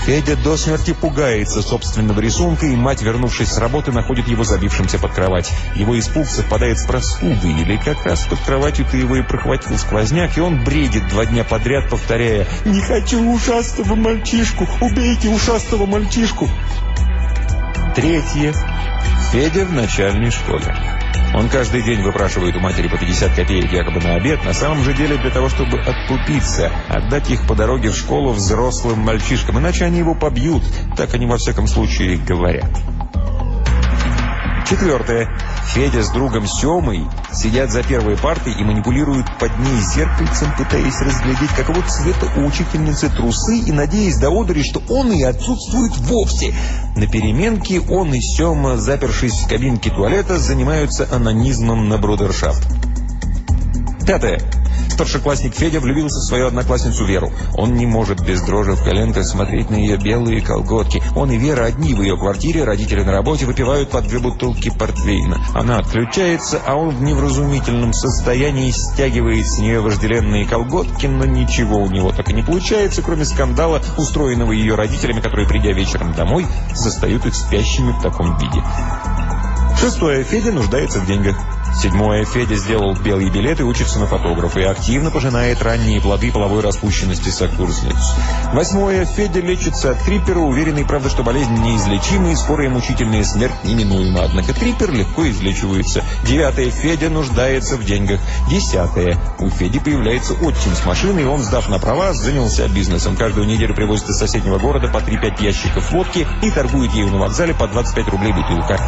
C: Федя до смерти пугается собственного рисунка, и мать, вернувшись с работы, находит его забившимся под кровать. Его испуг совпадает с простудой, или как раз под кроватью-то его и прохватил сквозняк, и он бредит два дня подряд, повторяя: «Не хочу ушастого мальчишку! Убейте ушастого мальчишку!» Третье. Федя в начальной школе. Он каждый день выпрашивает у матери по пятьдесят копеек якобы на обед, на самом же деле для того, чтобы откупиться, отдать их по дороге в школу взрослым мальчишкам, иначе они его побьют, так они во всяком случае говорят. Четвертое. Федя с другом Семой сидят за первой партой и манипулируют под ней зеркальцем, пытаясь разглядеть, какого цвета у учительницы трусы, и надеясь до одури, что он и отсутствует вовсе. На переменке он и Сема, запершись в кабинке туалета, занимаются анонизмом на брудершафт. Пятое. Старшеклассник Федя влюбился в свою одноклассницу Веру. Он не может без дрожи в коленках смотреть на ее белые колготки. Он и Вера одни в ее квартире, родители на работе, выпивают по две бутылки портвейна. Она отключается, а он в невразумительном состоянии стягивает с нее вожделенные колготки, но ничего у него так и не получается, кроме скандала, устроенного ее родителями, которые, придя вечером домой, застают их спящими в таком виде. Шестое. Федя нуждается в деньгах. Седьмое. Федя сделал белый билет и учится на фотографа, и активно пожинает ранние плоды половой распущенности сокурсниц. Восьмое. Федя лечится от трипера, уверенный, правда, что болезнь неизлечима и скорая мучительная смерть неминуема. Однако трипер легко излечивается. Девятое. Федя нуждается в деньгах. Десятое. У Феди появляется отчим с машиной, и он, сдав на права, занялся бизнесом. Каждую неделю привозит из соседнего города по три-пять ящиков водки и торгует ею на вокзале по двадцать пять рублей бутылка.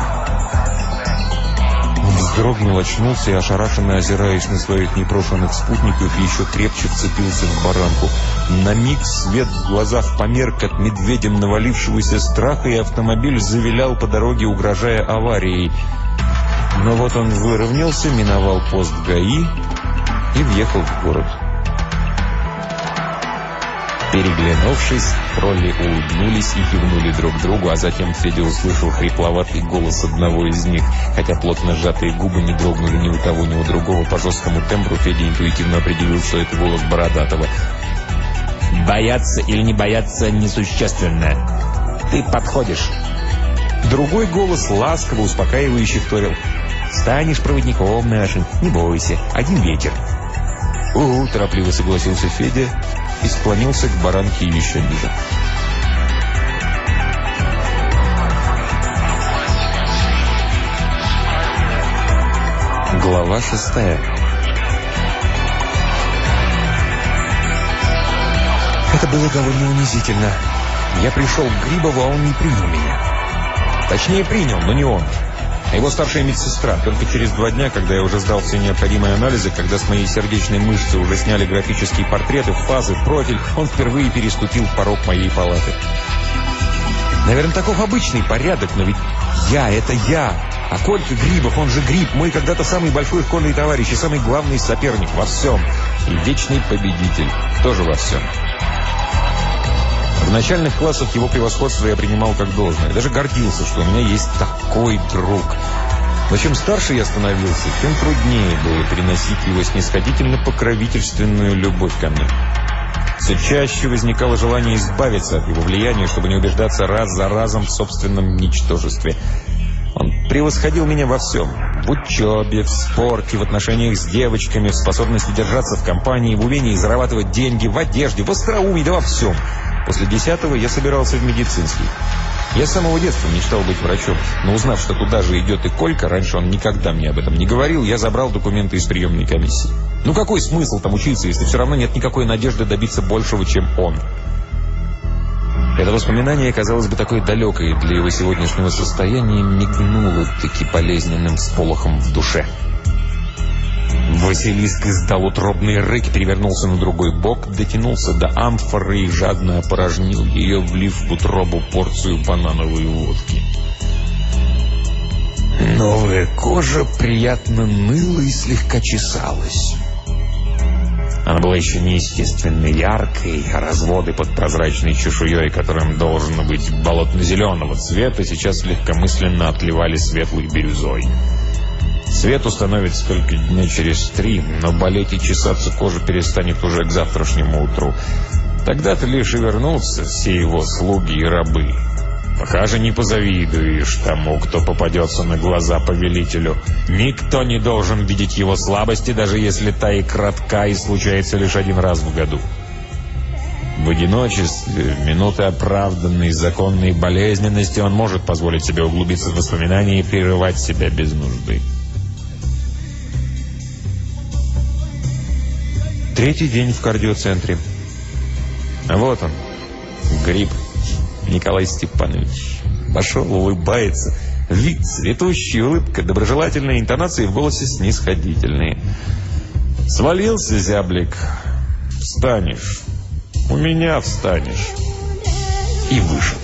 C: Вздрогнул, очнулся и, ошарашенно озираясь на своих непрошенных спутников, еще крепче вцепился в баранку. На миг свет в глазах померк от медведем навалившегося страха, и автомобиль завилял по дороге, угрожая аварией. Но вот он выровнялся, миновал пост ГАИ и въехал в город. Переглянувшись, тролли улыбнулись и кивнули друг другу, а затем Федя услышал хрипловатый голос одного из них. Хотя плотно сжатые губы не дрогнули ни у того, ни у другого, по жесткому тембру Федя интуитивно определил, что это голос Бородатого. «Бояться или не бояться несущественно. Ты подходишь». Другой голос ласково, успокаивающе вторил: «Станешь проводником нашим, не бойся, один вечер». «Угу», – торопливо согласился Федя и склонился к баранке еще ниже. Глава шестая. Это было довольно унизительно. Я пришел к Грибову, а он не принял меня. Точнее, принял, но не он. А его старшая медсестра. Только через два дня, когда я уже сдал все необходимые анализы, когда с моей сердечной мышцы уже сняли графические портреты, фазы, профиль, он впервые переступил порог моей палаты. Наверное, таков обычный порядок, но ведь я – это я. А Колька Грибов, он же Гриб, мой когда-то самый большой школьный товарищ и самый главный соперник во всем. И вечный победитель тоже во всем. В начальных классах его превосходство я принимал как должное. Даже гордился, что у меня есть такой друг. Но чем старше я становился, тем труднее было переносить его снисходительно-покровительственную любовь ко мне. Все чаще возникало желание избавиться от его влияния, чтобы не убеждаться раз за разом в собственном ничтожестве. Он превосходил меня во всем. В учебе, в спорте, в отношениях с девочками, в способности держаться в компании, в умении зарабатывать деньги, в одежде, в остроумии, да во всем. После десятого я собирался в медицинский. Я с самого детства мечтал быть врачом, но узнав, что туда же идет и Колька, раньше он никогда мне об этом не говорил, я забрал документы из приемной комиссии. Ну какой смысл там учиться, если все равно нет никакой надежды добиться большего, чем он? Это воспоминание, казалось бы, такое далекое для его сегодняшнего состояния, мигнуло таки болезненным сполохом в душе. Василиск издал утробный рык, перевернулся на другой бок, дотянулся до амфоры и жадно опорожнил ее, влив в утробу порцию банановой водки. Новая кожа приятно ныла и слегка чесалась. Она была еще неестественно яркой, а разводы под прозрачной чешуей, которым должно быть болотно-зеленого цвета, сейчас легкомысленно отливали светлой бирюзой. Свет установится только дня через три, но болеть и чесаться кожа перестанет уже к завтрашнему утру. Тогда-то лишь и вернутся все его слуги и рабы. Пока же не позавидуешь тому, кто попадется на глаза повелителю. Никто не должен видеть его слабости, даже если та и кратка, и случается лишь один раз в году. В одиночестве, в минуты оправданной законной болезненности он может позволить себе углубиться в воспоминания и прерывать себя без нужды. Третий день в кардиоцентре. А вот он, Гриб, Николай Степанович. Пошел, улыбается. Вид цветущий, улыбка доброжелательная, интонации в голосе снисходительные. Свалился зяблик. Встанешь. У меня встанешь. И вышел.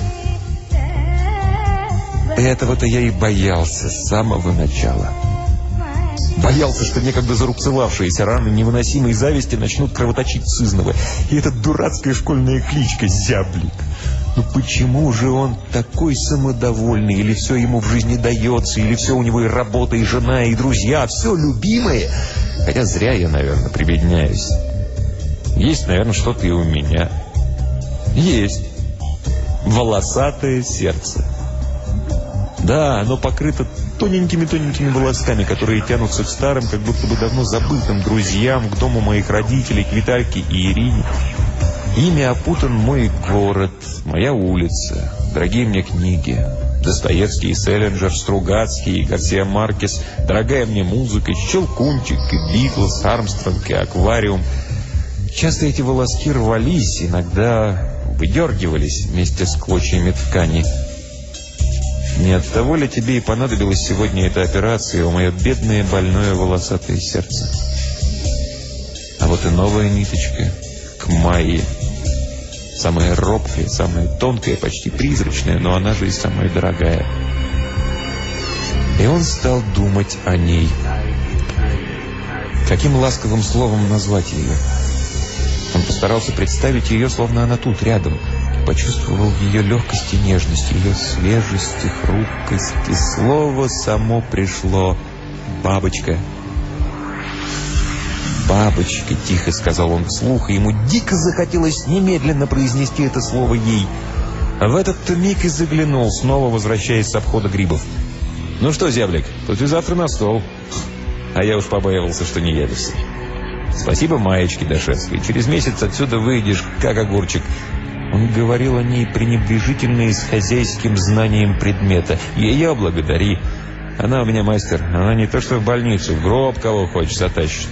C: Этого-то я и боялся с самого начала. Боялся, что некогда зарубцевавшиеся раны невыносимой зависти начнут кровоточить сызнова. И эта дурацкая школьная кличка «Зяблик». Ну почему же он такой самодовольный? Или все ему в жизни дается, или все у него и работа, и жена, и друзья, все любимое? Хотя зря я, наверное, прибедняюсь. Есть, наверное, что-то и у меня. Есть. Волосатое сердце. Да, оно покрыто тоненькими-тоненькими волосками, которые тянутся к старым, как будто бы давно забытым друзьям, к дому моих родителей, к Витальке и Ирине. Ими опутан мой город, моя улица, дорогие мне книги. Достоевский и Селлинджер, Стругацкий и Гарсия Маркес, дорогая мне музыка, Щелкунчик и Битлз, Армстронг и Аквариум. Часто эти волоски рвались, иногда выдергивались вместе с клочьями ткани. Не от того ли тебе и понадобилась сегодня эта операция, о мое бедное, больное, волосатое сердце? А вот и новая ниточка к Майе. Самая робкая, самая тонкая, почти призрачная, но она же и самая дорогая. И он стал думать о ней. Каким ласковым словом назвать ее? Он постарался представить ее, словно она тут, рядом. Почувствовал ее легкость и нежность, ее свежесть и хрупкость. И слово само пришло. «Бабочка». «Бабочка», — тихо сказал он вслух, и ему дико захотелось немедленно произнести это слово ей. А в этот-то миг и заглянул, снова возвращаясь с обхода Грибов. «Ну что, зяблик, послезавтра на стол». А я уж побаивался, что не явишься. «Спасибо маечке Дашевской. Через месяц отсюда выйдешь, как огурчик». Он говорил о ней пренебрежительно и с хозяйским знанием предмета. «Ее благодари. Она у меня мастер. Она не то что в больницу, в гроб кого хочешь затащит».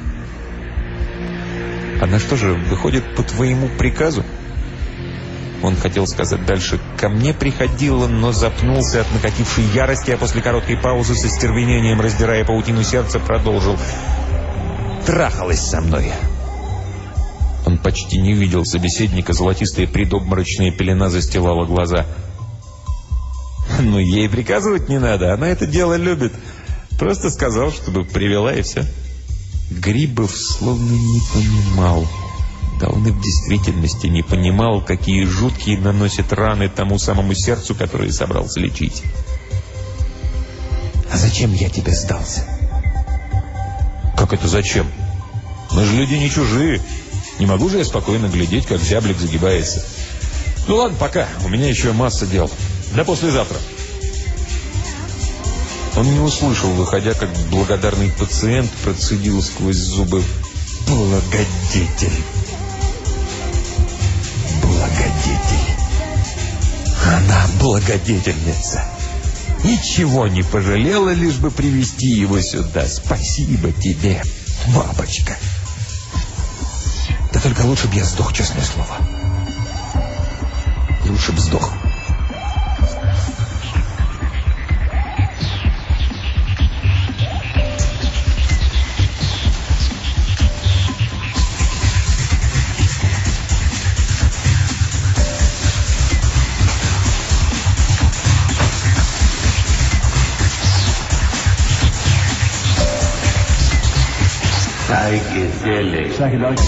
C: «Она что же, выходит по твоему приказу?» Он хотел сказать дальше «ко мне приходила», но запнулся от накатившей ярости, а после короткой паузы со стервенением, раздирая паутину сердца, продолжил «трахалась со мной». Он почти не видел собеседника, золотистая предобморочная пелена застилала глаза. «Ну, ей приказывать не надо, она это дело любит. Просто сказал, чтобы привела, и все». Грибов словно не понимал. Да он и в действительности не понимал, какие жуткие наносят раны тому самому сердцу, которое собрался лечить. «А зачем я тебе сдался?» «Как это зачем? Мы же люди не чужие. Не могу же я спокойно глядеть, как зяблик загибается. Ну ладно, пока. У меня еще масса дел. До послезавтра». Он не услышал, выходя, как благодарный пациент процедил сквозь зубы: «Благодетель! Благодетель! Она благодетельница! Ничего не пожалела, лишь бы привести его сюда. Спасибо тебе, бабочка!» Да только лучше б я сдох, честное слово. Лучше б сдох.
B: Psychedelic.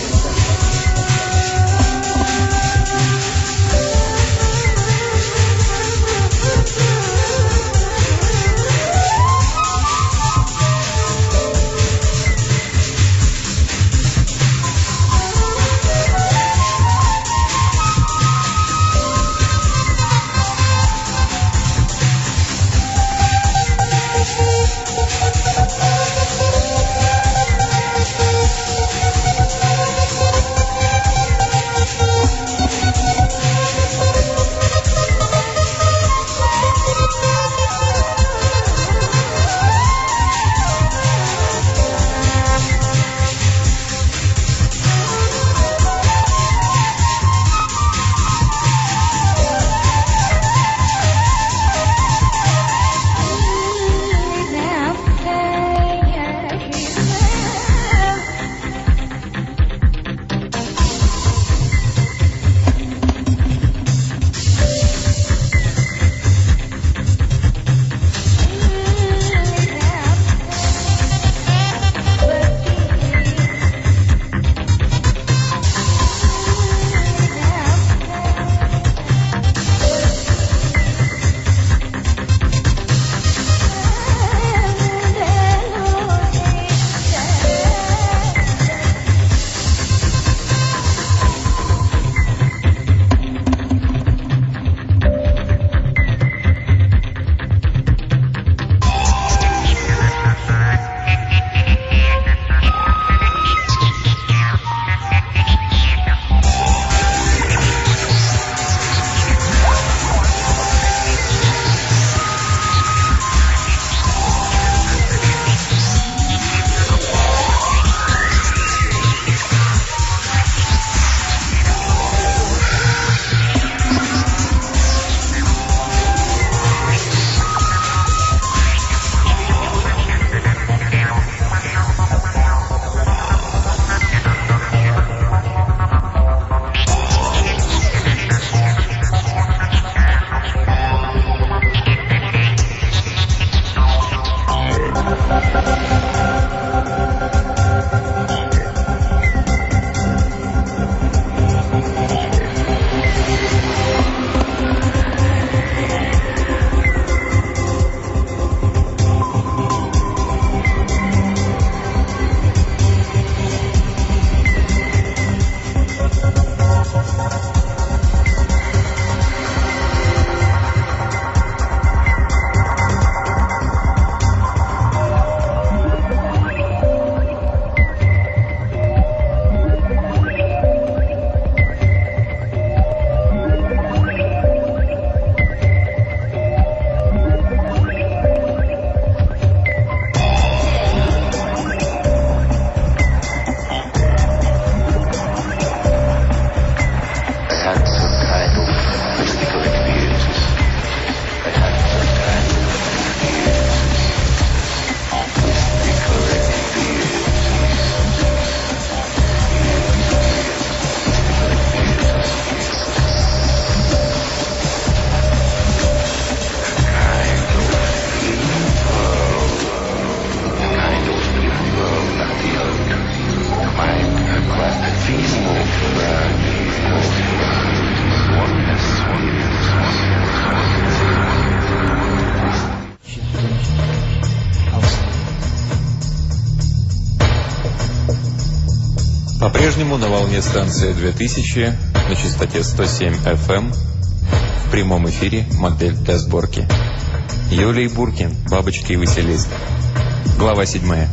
A: По-прежнему на волне станции две тысячи, на частоте сто семь эф эм, в прямом эфире «Модель для сборки». Юлий Буркин, «Бабочки и Василиса». Глава седьмая.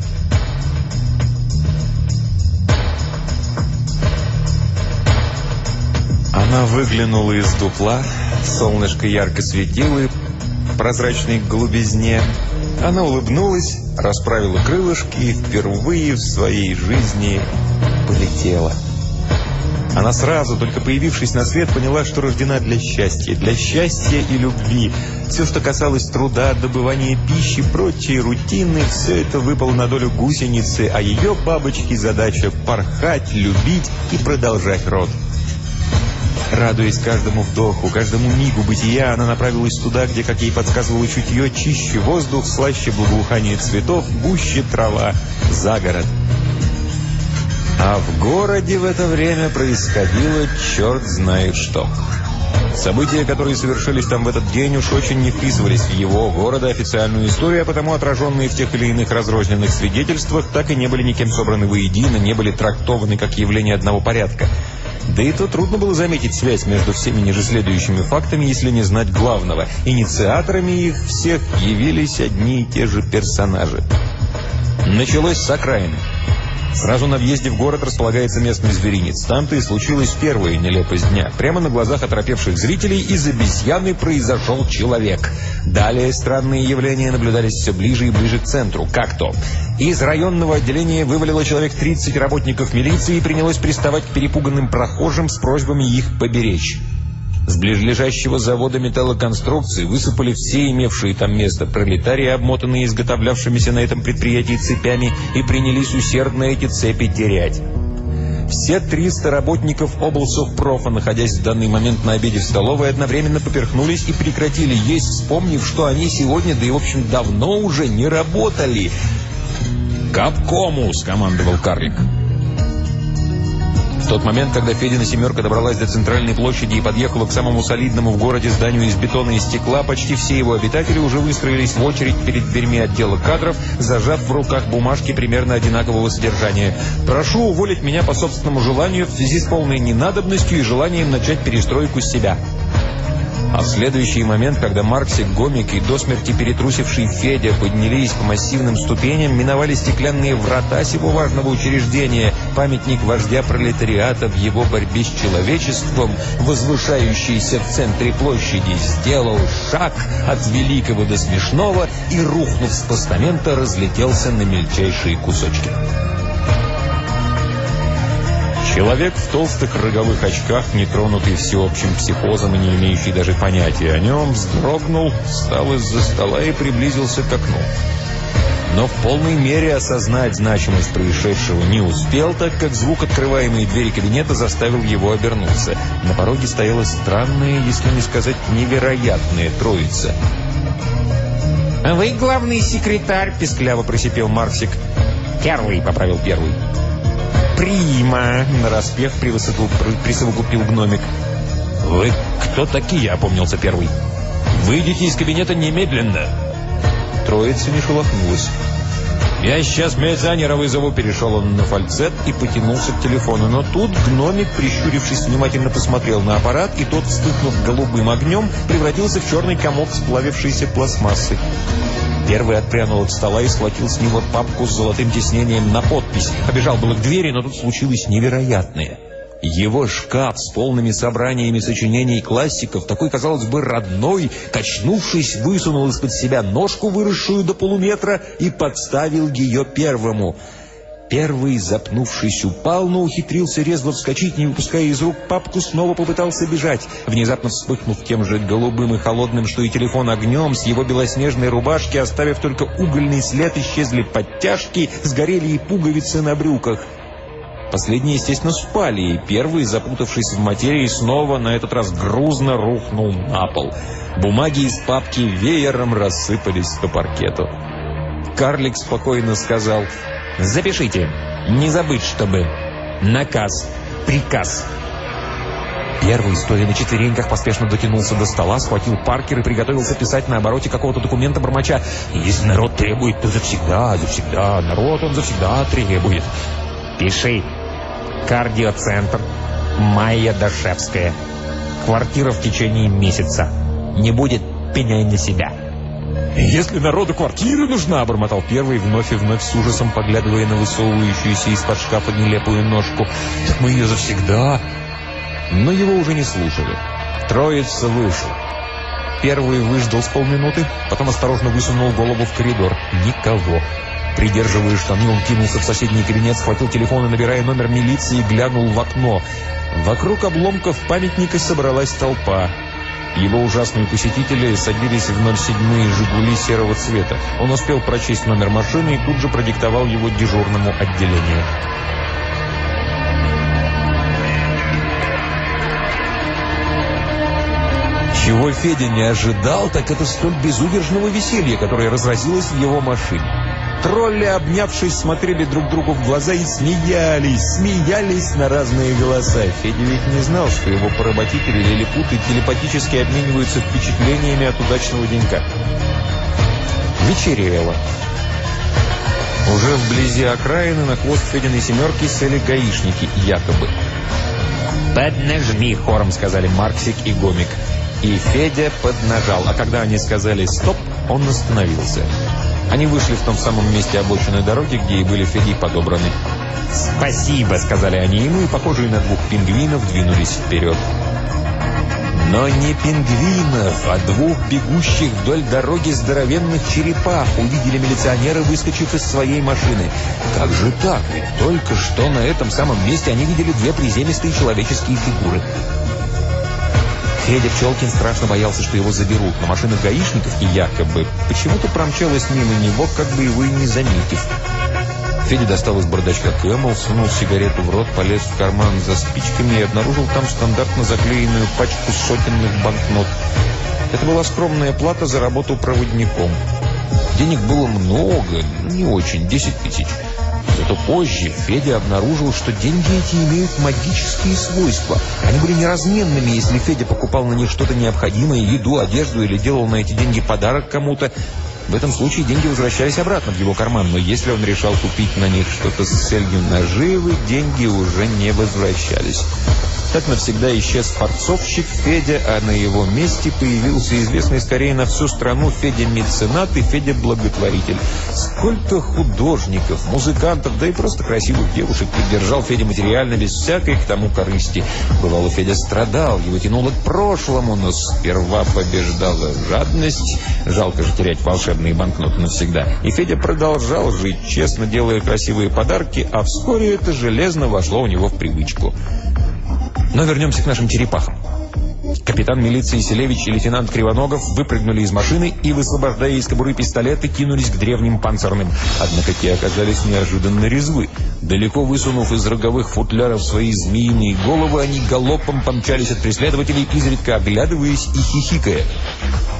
A: Она выглянула из дупла, солнышко ярко светило в прозрачной голубизне. Она улыбнулась, расправила крылышки и впервые в своей жизни полетела. Она сразу, только появившись на свет, поняла, что рождена для счастья, для счастья и любви. Все, что касалось труда, добывания пищи, прочей рутины, все это выпало на долю гусеницы, а ее бабочки задача порхать, любить и продолжать род. Радуясь каждому вдоху, каждому мигу бытия, она направилась туда, где, как ей подсказывало чутье, чище воздух, слаще благоухание цветов, гуще трава, за город. А в городе в это время происходило черт знает что. События, которые совершились там в этот день, уж очень не вписывались в его, города, официальную историю, а потому отраженные в тех или иных разрозненных свидетельствах так и не были никем собраны воедино, не были трактованы как явление одного порядка. Да и то трудно было заметить связь между всеми ниже следующими фактами, если не знать главного. Инициаторами их всех явились одни и те же персонажи. Началось с окраины. Сразу на въезде в город располагается местный зверинец. Там-то и случилась первая нелепость дня. Прямо на глазах оторопевших зрителей из обезьяны произошел человек. Далее странные явления наблюдались все ближе и ближе к центру. Как то? Из районного отделения вывалило человек тридцать работников милиции и принялось приставать к перепуганным прохожим с просьбами их поберечь. С близлежащего завода металлоконструкций высыпали все имевшие там место пролетарии, обмотанные изготовлявшимися на этом предприятии цепями, и принялись усердно эти цепи терять. Все триста работников облсовпрофа, находясь в данный момент на обеде в столовой, одновременно поперхнулись и прекратили есть, вспомнив, что они сегодня, да и в общем давно уже не работали. «Капкому!» — скомандовал карлик. В тот момент, когда Федина «семерка» добралась до центральной площади и подъехала к самому солидному в городе зданию из бетона и стекла, почти все его обитатели уже выстроились в очередь перед дверьми отдела кадров, зажав в руках бумажки примерно одинакового содержания. «Прошу уволить меня по собственному желанию в связи с полной ненадобностью и желанием начать перестройку с себя». А в следующий момент, когда Марксик, Гомик и до смерти перетрусивший Федя поднялись по массивным ступеням, миновали стеклянные врата сего важного учреждения, памятник вождя пролетариата в его борьбе с человечеством, возвышающийся в центре площади, сделал шаг от великого до смешного и, рухнув с постамента, разлетелся на мельчайшие кусочки. Человек в толстых роговых очках, не тронутый всеобщим психозом и не имеющий даже понятия о нем, вздрогнул, встал из-за стола и приблизился к окну. Но в полной мере осознать значимость происшедшего не успел, так как звук открываемой двери кабинета заставил его обернуться. На пороге стояла странная, если не сказать невероятная троица.
C: «Вы главный секретарь», — пискляво просипел Марксик. «Первый», — поправил первый. «Прима», — нараспев присовокупил гномик. «Вы кто такие?» — опомнился первый. «Выйдите из кабинета немедленно». Троица не шелохнулась. «Я сейчас милиционера вызову», — перешел он на фальцет и потянулся к телефону. Но тут гномик, прищурившись, внимательно посмотрел на аппарат, и тот, вспыхнув голубым огнем, превратился в черный комок сплавившейся пластмассы. Первый отпрянул от стола и схватил с него папку с золотым тиснением на подпись. Побежал было к двери, но тут случилось невероятное. Его шкаф с полными собраниями сочинений классиков, такой, казалось бы, родной, качнувшись, высунул из-под себя ножку, выросшую до полуметра, и подставил ее первому. Первый, запнувшись, упал, но ухитрился резво вскочить, не выпуская из рук папку, снова попытался бежать. Внезапно вспыхнув тем же голубым и холодным, что и телефон, огнем, с его белоснежной рубашки, оставив только угольный след, исчезли подтяжки, сгорели и пуговицы на брюках. Последние, естественно, спали, и первый, запутавшись в материи, снова, на этот раз грузно рухнул на пол. Бумаги из папки веером рассыпались по паркету. Карлик спокойно сказал: «Запишите. Не забыть, чтобы. Наказ. Приказ». Первый, стоя на четвереньках, поспешно дотянулся до стола, схватил Паркер и приготовился писать на обороте какого-то документа, бормоча: «Если народ требует, то завсегда, завсегда. Народ он завсегда требует». «Пиши. Кардиоцентр. Майя Дашевская. Квартира в течение месяца. Не будет, пеняй на себя». «Если народу квартира нужна», — бормотал первый, вновь и вновь с ужасом поглядывая на высовывающуюся из-под шкафа нелепую ножку, «так мы ее завсегда». Но его уже не слушали. Троица вышла. Первый выждал с полминуты, потом осторожно высунул голову в коридор. Никого. Придерживая штаны, он кинулся в соседний кабинет, схватил телефон и, набирая номер милиции, глянул в окно. Вокруг обломков памятника собралась толпа. Его ужасные посетители садились в ноль семь «Жигули» серого цвета. Он успел прочесть номер машины и тут же продиктовал его дежурному отделению. Чего Федя не ожидал, так это столь безудержного веселья, которое разразилось в его машине. Тролли, обнявшись, смотрели друг другу в глаза и смеялись, смеялись на разные голоса. Федя ведь не знал, что его поработители лилипуты телепатически обмениваются впечатлениями от удачного денька. Вечерело. Уже вблизи окраины на хвост Фединой семерки сели гаишники, якобы. «Поднажми», — хором сказали Марксик и Гомик. И Федя поднажал, а когда они сказали «стоп», он остановился. Они вышли в том самом месте обочины дороги, где и были Феди подобраны. «Спасибо», — сказали они ему, и, похожие на двух пингвинов, двинулись вперед. Но не пингвинов, а двух бегущих вдоль дороги здоровенных черепах увидели милиционеры, выскочив из своей машины. Как же так? Ведь только что на этом самом месте они видели две приземистые человеческие фигуры. Федя Пчелкин страшно боялся, что его заберут, но машина гаишников и якобы почему-то промчалась мимо него, как бы его и не заметив. Федя достал из бардачка Кэмл, сунул сигарету в рот, полез в карман за спичками и обнаружил там стандартно заклеенную пачку сотенных банкнот. Это была скромная плата за работу проводником. Денег было много, не очень, десять тысяч. Зато позже Федя обнаружил, что деньги эти имеют магические свойства. Они были неразменными, если Федя покупал на них что-то необходимое, еду, одежду или делал на эти деньги подарок кому-то. В этом случае деньги возвращались обратно в его карман, но если он решал купить на них что-то с целью наживы, деньги уже не возвращались. Так навсегда исчез форцовщик Федя, а на его месте появился известный скорее на всю страну Федя-меценат и Федя-благотворитель. Сколько художников, музыкантов, да и просто красивых девушек поддержал Федя материально, без всякой к тому корысти. Бывало, Федя страдал, его тянуло к прошлому, но сперва побеждала жадность. Жалко же терять волшебные банкноты навсегда. И Федя продолжал жить, честно делая красивые подарки, а вскоре это железно вошло у него в привычку. Но вернемся к нашим черепахам. Капитан милиции Селевич и лейтенант Кривоногов выпрыгнули из машины и, высвобождая из кобуры пистолеты, кинулись к древним панцирным. Однако те оказались неожиданно резвы. Далеко высунув из роговых футляров свои змеиные головы, они галопом помчались от преследователей, изредка оглядываясь и хихикая.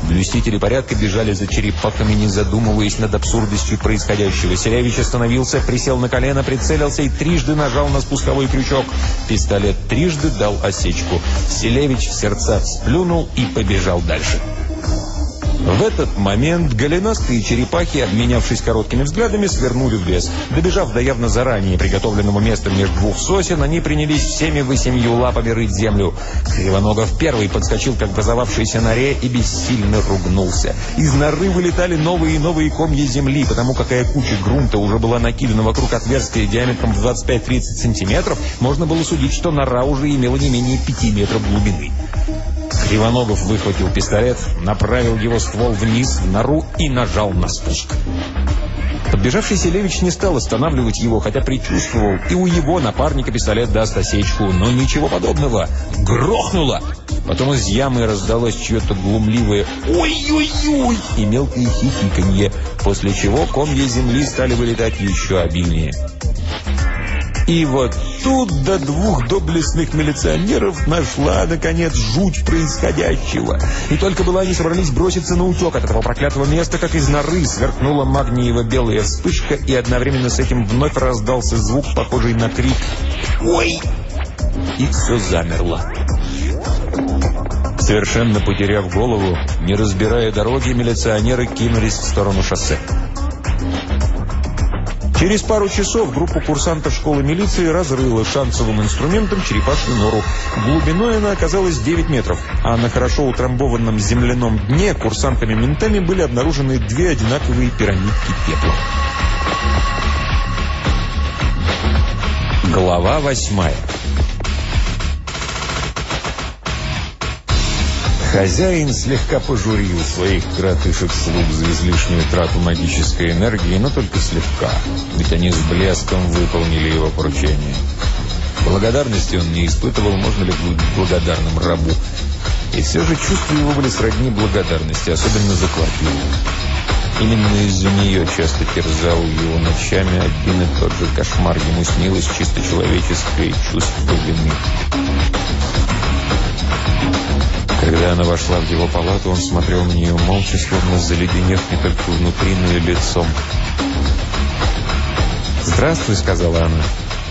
C: Блюстители порядка бежали за черепахами, не задумываясь над абсурдностью происходящего. Селевич остановился, присел на колено, прицелился и трижды нажал на спусковой крючок. Пистолет трижды дал осечку. Селевич в сердца сплюнул и побежал дальше. В этот момент голенастые черепахи, обменявшись короткими взглядами, свернули в лес. Добежав до явно заранее приготовленного места между двух сосен, они принялись всеми восемью лапами рыть землю. Кривоногов первый подскочил к образовавшейся норе и бессильно ругнулся. Из норы вылетали новые и новые комья земли, потому какая куча грунта уже была накидана вокруг отверстия диаметром в двадцать пять-тридцать сантиметров, можно было судить, что нора уже имела не менее пяти метров глубины. Кривоногов выхватил пистолет, направил его ствол вниз, в нору и нажал на спуск. Подбежавший Селевич не стал останавливать его, хотя предчувствовал, и у его напарника пистолет даст осечку, но ничего подобного. Грохнуло! Потом из ямы раздалось чье-то глумливое «Ой-ой-ой!» и мелкое хихиканье, после чего комья земли стали вылетать еще обильнее. И вот тут до двух доблестных милиционеров нашла, наконец, жуть происходящего. И только было они собрались броситься на утек от этого проклятого места, как из норы сверкнула магниево-белая вспышка, и одновременно с этим вновь раздался звук, похожий на крик «Ой!» И все замерло. Совершенно потеряв голову, не разбирая дороги, милиционеры кинулись в сторону шоссе. Через пару часов группа курсантов школы милиции разрыла шансовым инструментом черепашью нору. Глубиной она оказалась девять метров, а на хорошо утрамбованном земляном дне курсантами-ментами были обнаружены две одинаковые пирамидки пепла. Глава восьмая. Хозяин слегка пожурил своих коротышек-слуг за излишнюю трату магической энергии, но только слегка, ведь они с блеском выполнили его поручение. Благодарности он не испытывал, можно ли быть благодарным рабу. И все же чувства его были сродни благодарности, особенно за квартиру. Именно из-за нее часто терзал его ночами один и тот же кошмар. Ему снилось чисто человеческое чувство вины. Когда она вошла в его палату, он смотрел на нее молча, словно заледенев не только внутри, но и лицом. «Здравствуй», — сказала она.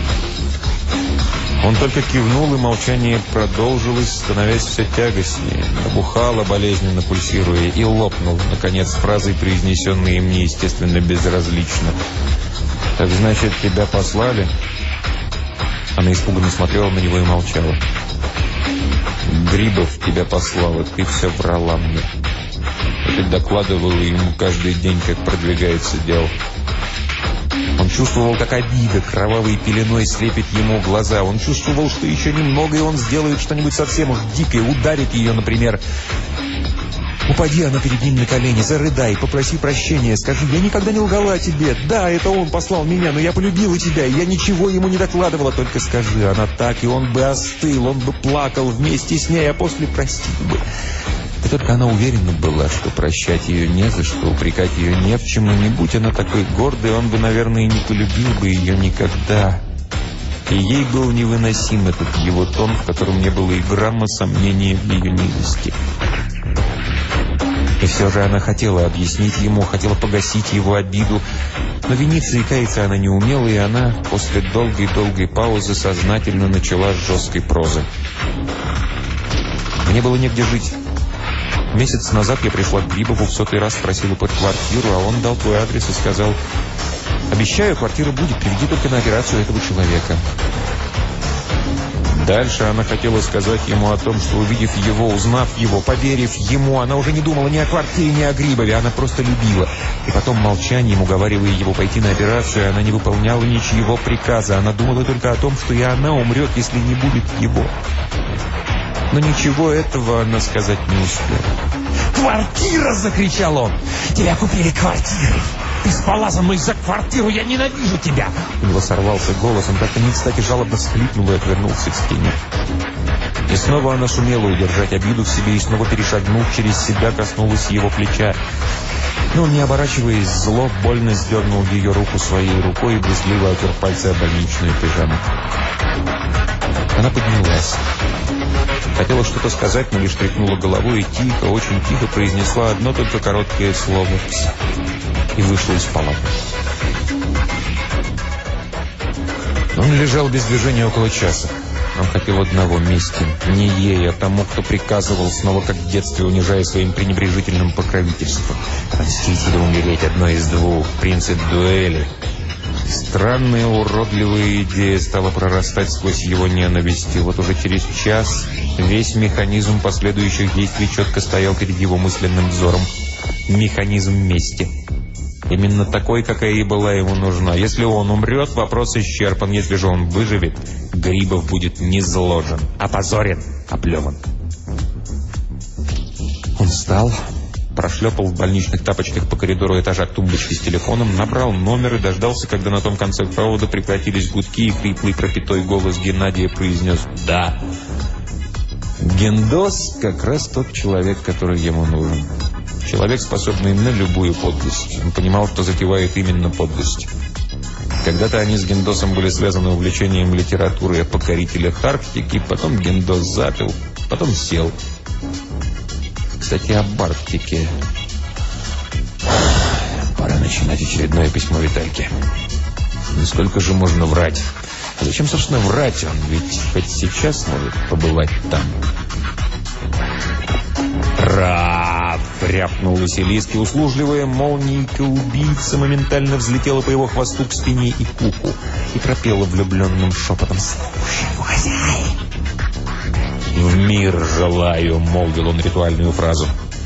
C: Он только кивнул, и молчание продолжилось, становясь все тягостнее. Набухало, болезненно пульсируя, и лопнул, наконец, фразой, произнесенной им неестественно безразлично. «Так значит, тебя послали?» Она испуганно смотрела на него и молчала. «Грибов тебя послал, и ты все врала мне. Ты докладывала ему каждый день, как продвигается дело». Он чувствовал, как обида кровавой пеленой слепит ему глаза. Он чувствовал, что еще немного, и он сделает что-нибудь совсем уж дикое, ударит ее, например. Упади она перед ним на колени, зарыдай, попроси прощения, скажи: «Я никогда не лгала тебе. Да, это он послал меня, но я полюбила тебя, и я ничего ему не докладывала. Только скажи». Она так, и он бы остыл, он бы плакал вместе с ней, а после простил бы. И только она уверена была, что прощать ее не за что, упрекать ее не в чем, и не будь она такой гордой, он бы, наверное, и не полюбил бы ее никогда. И ей был невыносим этот его тон, в котором не было и грамма сомнения в ее милости. И все же она хотела объяснить ему, хотела погасить его обиду, но виниться и каяться она не умела, и она после долгой-долгой паузы сознательно начала с жесткой прозы. «Мне было негде жить. Месяц назад я пришла к Грибову, в сотый раз спросила под квартиру, а он дал твой адрес и сказал: обещаю, квартира будет, приведи только на операцию этого человека». Дальше она хотела сказать ему о том, что, увидев его, узнав его, поверив ему, она уже не думала ни о квартире, ни о Грибове, она просто любила. И потом молчанием, уговаривая его пойти на операцию, она не выполняла ничьего приказа. Она думала только о том, что и она умрет, если не будет его. Но ничего этого она сказать не успела. «Квартира!» – закричал он. «Тебя купили квартирой! Ты спала за мной за квартиру! Я ненавижу тебя!» У него сорвался голос, он как-то не кстати жалобно всхлипнул и отвернулся к стене. И снова она сумела удержать обиду в себе и снова, перешагнув через себя, коснулась его плеча. Но он, не оборачиваясь, зло больно сдернул ее руку своей рукой и брезгливо отер пальцы о больничную пижаму. Она поднялась. Хотела что-то сказать, но лишь тряхнула головой и тихо, очень тихо произнесла одно только короткое слово и вышла из палаты. Он лежал без движения около часа. Он хотел одного — мести. Не ей, а тому, кто приказывал, снова как в детстве, унижая своим пренебрежительным покровительством. Отомстить или умереть — одно из двух. Принцип дуэли. Странная, уродливая идея стала прорастать сквозь его ненависть. И вот уже через час весь механизм последующих действий четко стоял перед его мысленным взором. Механизм мести. Именно такой, какая и была ему нужна. Если он умрет, вопрос исчерпан. Если же он выживет, Грибов будет низложен, опозорен, оплеван. Он встал, прошлепал в больничных тапочках по коридору этажа к тумбочке с телефоном, набрал номер и дождался, когда на том конце провода прекратились гудки, и хриплый пропитой голос Геннадия произнес «Да». Гендос как раз тот человек, который ему нужен. Человек, способный на любую подлость. Он понимал, что затевает именно подлость. Когда-то они с Гендосом были связаны увлечением литературы о покорителях Арктики, потом Гендос запил, потом сел. Кстати, об Арктике. Пора начинать очередное письмо Витальке. Ну сколько же можно врать? А зачем, собственно, врать? Он ведь хоть сейчас может побывать там. «Раф!» — рявкнул Василиск, и услужливая молнийка-убийца моментально взлетела по его хвосту к спине и к уху и пропела влюбленным шепотом: «Слушай, хозяин!» «В мир желаю!» — молвил он ритуальную фразу.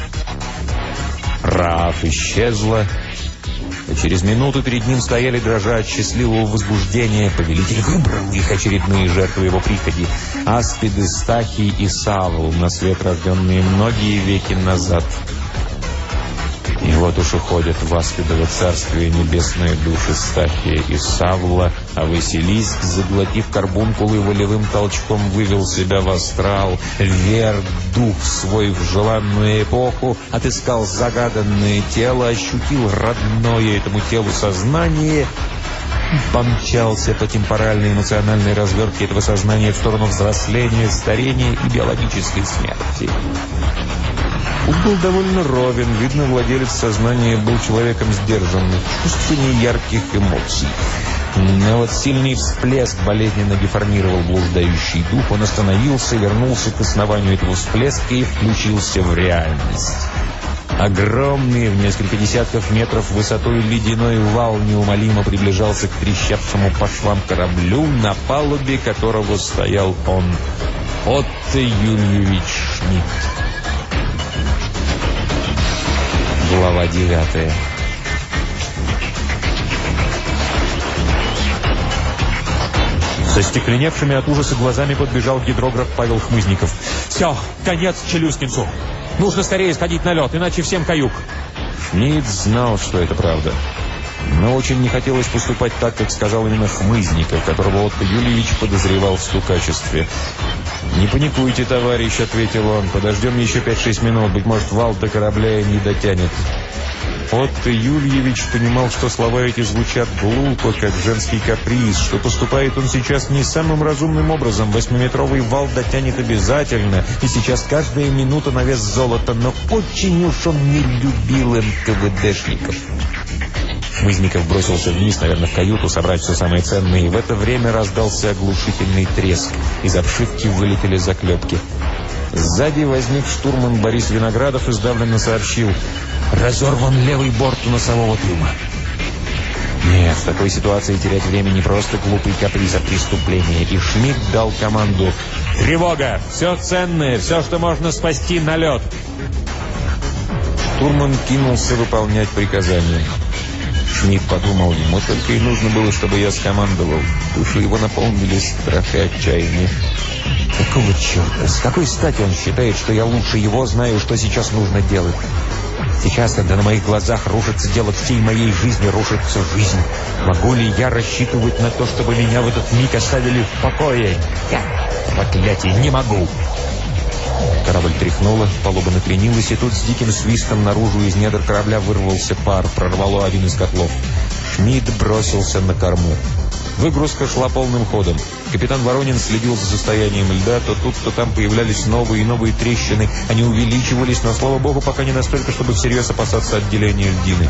C: Раф исчезла, и через минуту перед ним стояли, дрожа от счастливого возбуждения. Повелитель выбрал их, очередные жертвы его приходи. Аспиды, Стахий и Савл, на свет рожденные многие веки назад. И вот уж уходят в Аспидово царствие небесные души Стахия и Савла, а Василиск, заглотив карбункул и волевым толчком вывел себя в астрал, вверг дух свой в желанную эпоху, отыскал загаданное тело, ощутил родное этому телу сознание, помчался по темпоральной эмоциональной развертке этого сознания в сторону взросления, старения и биологической смерти. Путь был довольно ровен. Видно, владелец сознания был человеком сдержанным, чувств и неярких эмоций. Но вот сильный всплеск болезненно деформировал блуждающий дух. Он остановился, вернулся к основанию этого всплеска и включился в реальность. Огромный, в несколько десятков метров высотой ледяной вал неумолимо приближался к трещавшему по швам кораблю, на палубе которого стоял он, Отто Юльевич Шмидт. Глава девятая. Со стекленевшими от ужаса глазами подбежал гидрограф Павел Хмызников. «Все, конец Челюскинцу! Нужно скорее сходить на лед, иначе всем каюк!» Шмидт знал, что это правда. Но очень не хотелось поступать так, как сказал именно Хмызников, которого Отто Юльевич подозревал в стукачестве. «Не паникуйте, товарищ», — ответил он. «Подождем еще пять-шесть минут. Быть может, вал до корабля и не дотянет». Отто Юльевич понимал, что слова эти звучат глупо, как женский каприз, что поступает он сейчас не самым разумным образом. Восьмиметровый вал дотянет обязательно, и сейчас каждая минута на вес золота, но очень уж он не любил эн ка вэ дэшников. Хмызников бросился вниз, наверное, в каюту, собрать все самое ценное, и в это время раздался оглушительный треск. Из обшивки вылетели заклепки. Сзади возник штурман Борис Виноградов и сдавленно сообщил: «Разорван левый борт носового трюма». Нет, в такой ситуации терять время не просто глупый каприз, а преступление. И Шмидт дал команду: «Тревога! Все ценное, все, что можно спасти, на лед!» Штурман кинулся выполнять приказания. Шмидт подумал, ему только и нужно было, чтобы я скомандовал. Души его наполнили страх и отчаяние. Какого черта? С какой стати он считает, что я лучше его знаю, что сейчас нужно делать? Сейчас, когда на моих глазах рушится дело всей моей жизни, рушится жизнь. Могу ли я рассчитывать на то, чтобы меня в этот миг оставили в покое? Я, проклятие, не могу. Корабль тряхнуло, палуба накренилась, и тут с диким свистом наружу из недр корабля вырвался пар, прорвало один из котлов. Шмидт бросился на корму. Выгрузка шла полным ходом. Капитан Воронин следил за состоянием льда. То тут, то там появлялись новые и новые трещины. Они увеличивались, но, слава богу, пока не настолько, чтобы всерьез опасаться отделения льдины.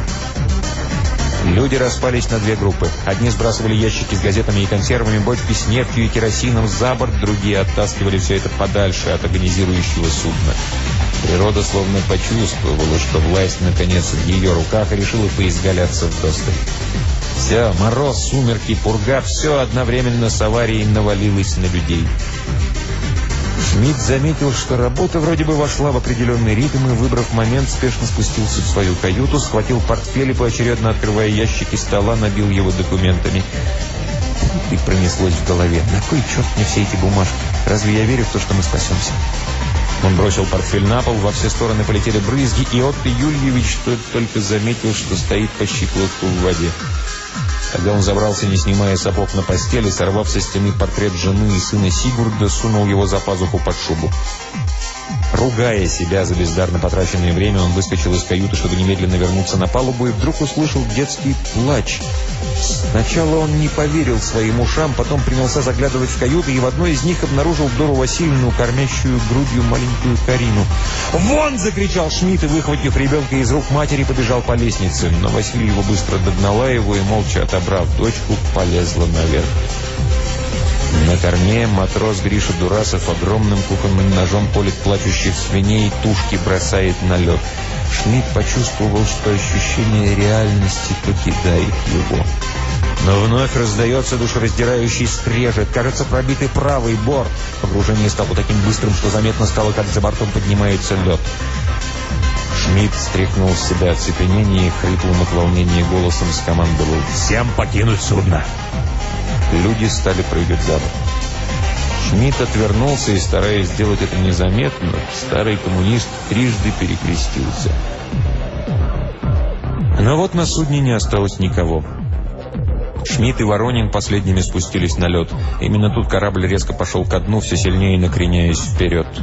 C: Люди распались на две группы. Одни сбрасывали ящики с газетами и консервами, бочки с нефтью и керосином за борт, другие оттаскивали все это подальше от агонизирующего судна. Природа словно почувствовала, что власть, наконец, в ее руках, и решила поизгаляться вдосталь. Все, мороз, сумерки, пурга, все одновременно с аварией навалилось на людей. Шмидт заметил, что работа вроде бы вошла в определенный ритм и, выбрав момент, спешно спустился в свою каюту, схватил портфель и, поочередно открывая ящики стола, набил его документами. И пронеслось в голове: на кой черт мне все эти бумажки? Разве я верю в то, что мы спасемся? Он бросил портфель на пол, во все стороны полетели брызги, и Отто Юльевич только заметил, что стоит по щиколотку в воде. Когда он забрался, не снимая сапог, на постели, сорвав со стены портрет жены и сына Сигурда, сунул его за пазуху под шубу. Ругая себя за бездарно потраченное время, он выскочил из каюты, чтобы немедленно вернуться на палубу, и вдруг услышал детский плач. Сначала он не поверил своим ушам, потом принялся заглядывать в каюты, и в одной из них обнаружил Дору Васильевну, кормящую грудью маленькую Карину. «Вон!» — закричал Шмидт, и, выхватив ребенка из рук матери, побежал по лестнице. Но Васильева быстро догнала его и, молча отобрав дочку, полезла наверх. На корме матрос Гриша Дурасов огромным кухонным ножом колет плачущих свиней, тушки бросает на лед. Шмидт почувствовал, что ощущение реальности покидает его. Но вновь раздается душераздирающий скрежет. Кажется, пробитый правый борт. Погружение стало таким быстрым, что заметно стало, как за бортом поднимается лед. Шмидт стряхнул с себя оцепенение и хриплым от волнения голосом скомандовал: «Всем покинуть судно!» Люди стали прыгать за борт. Шмидт отвернулся и, стараясь сделать это незаметно, старый коммунист трижды перекрестился. Но вот на судне не осталось никого. Шмидт и Воронин последними спустились на лед. Именно тут корабль резко пошел ко дну, все сильнее накреняясь вперед.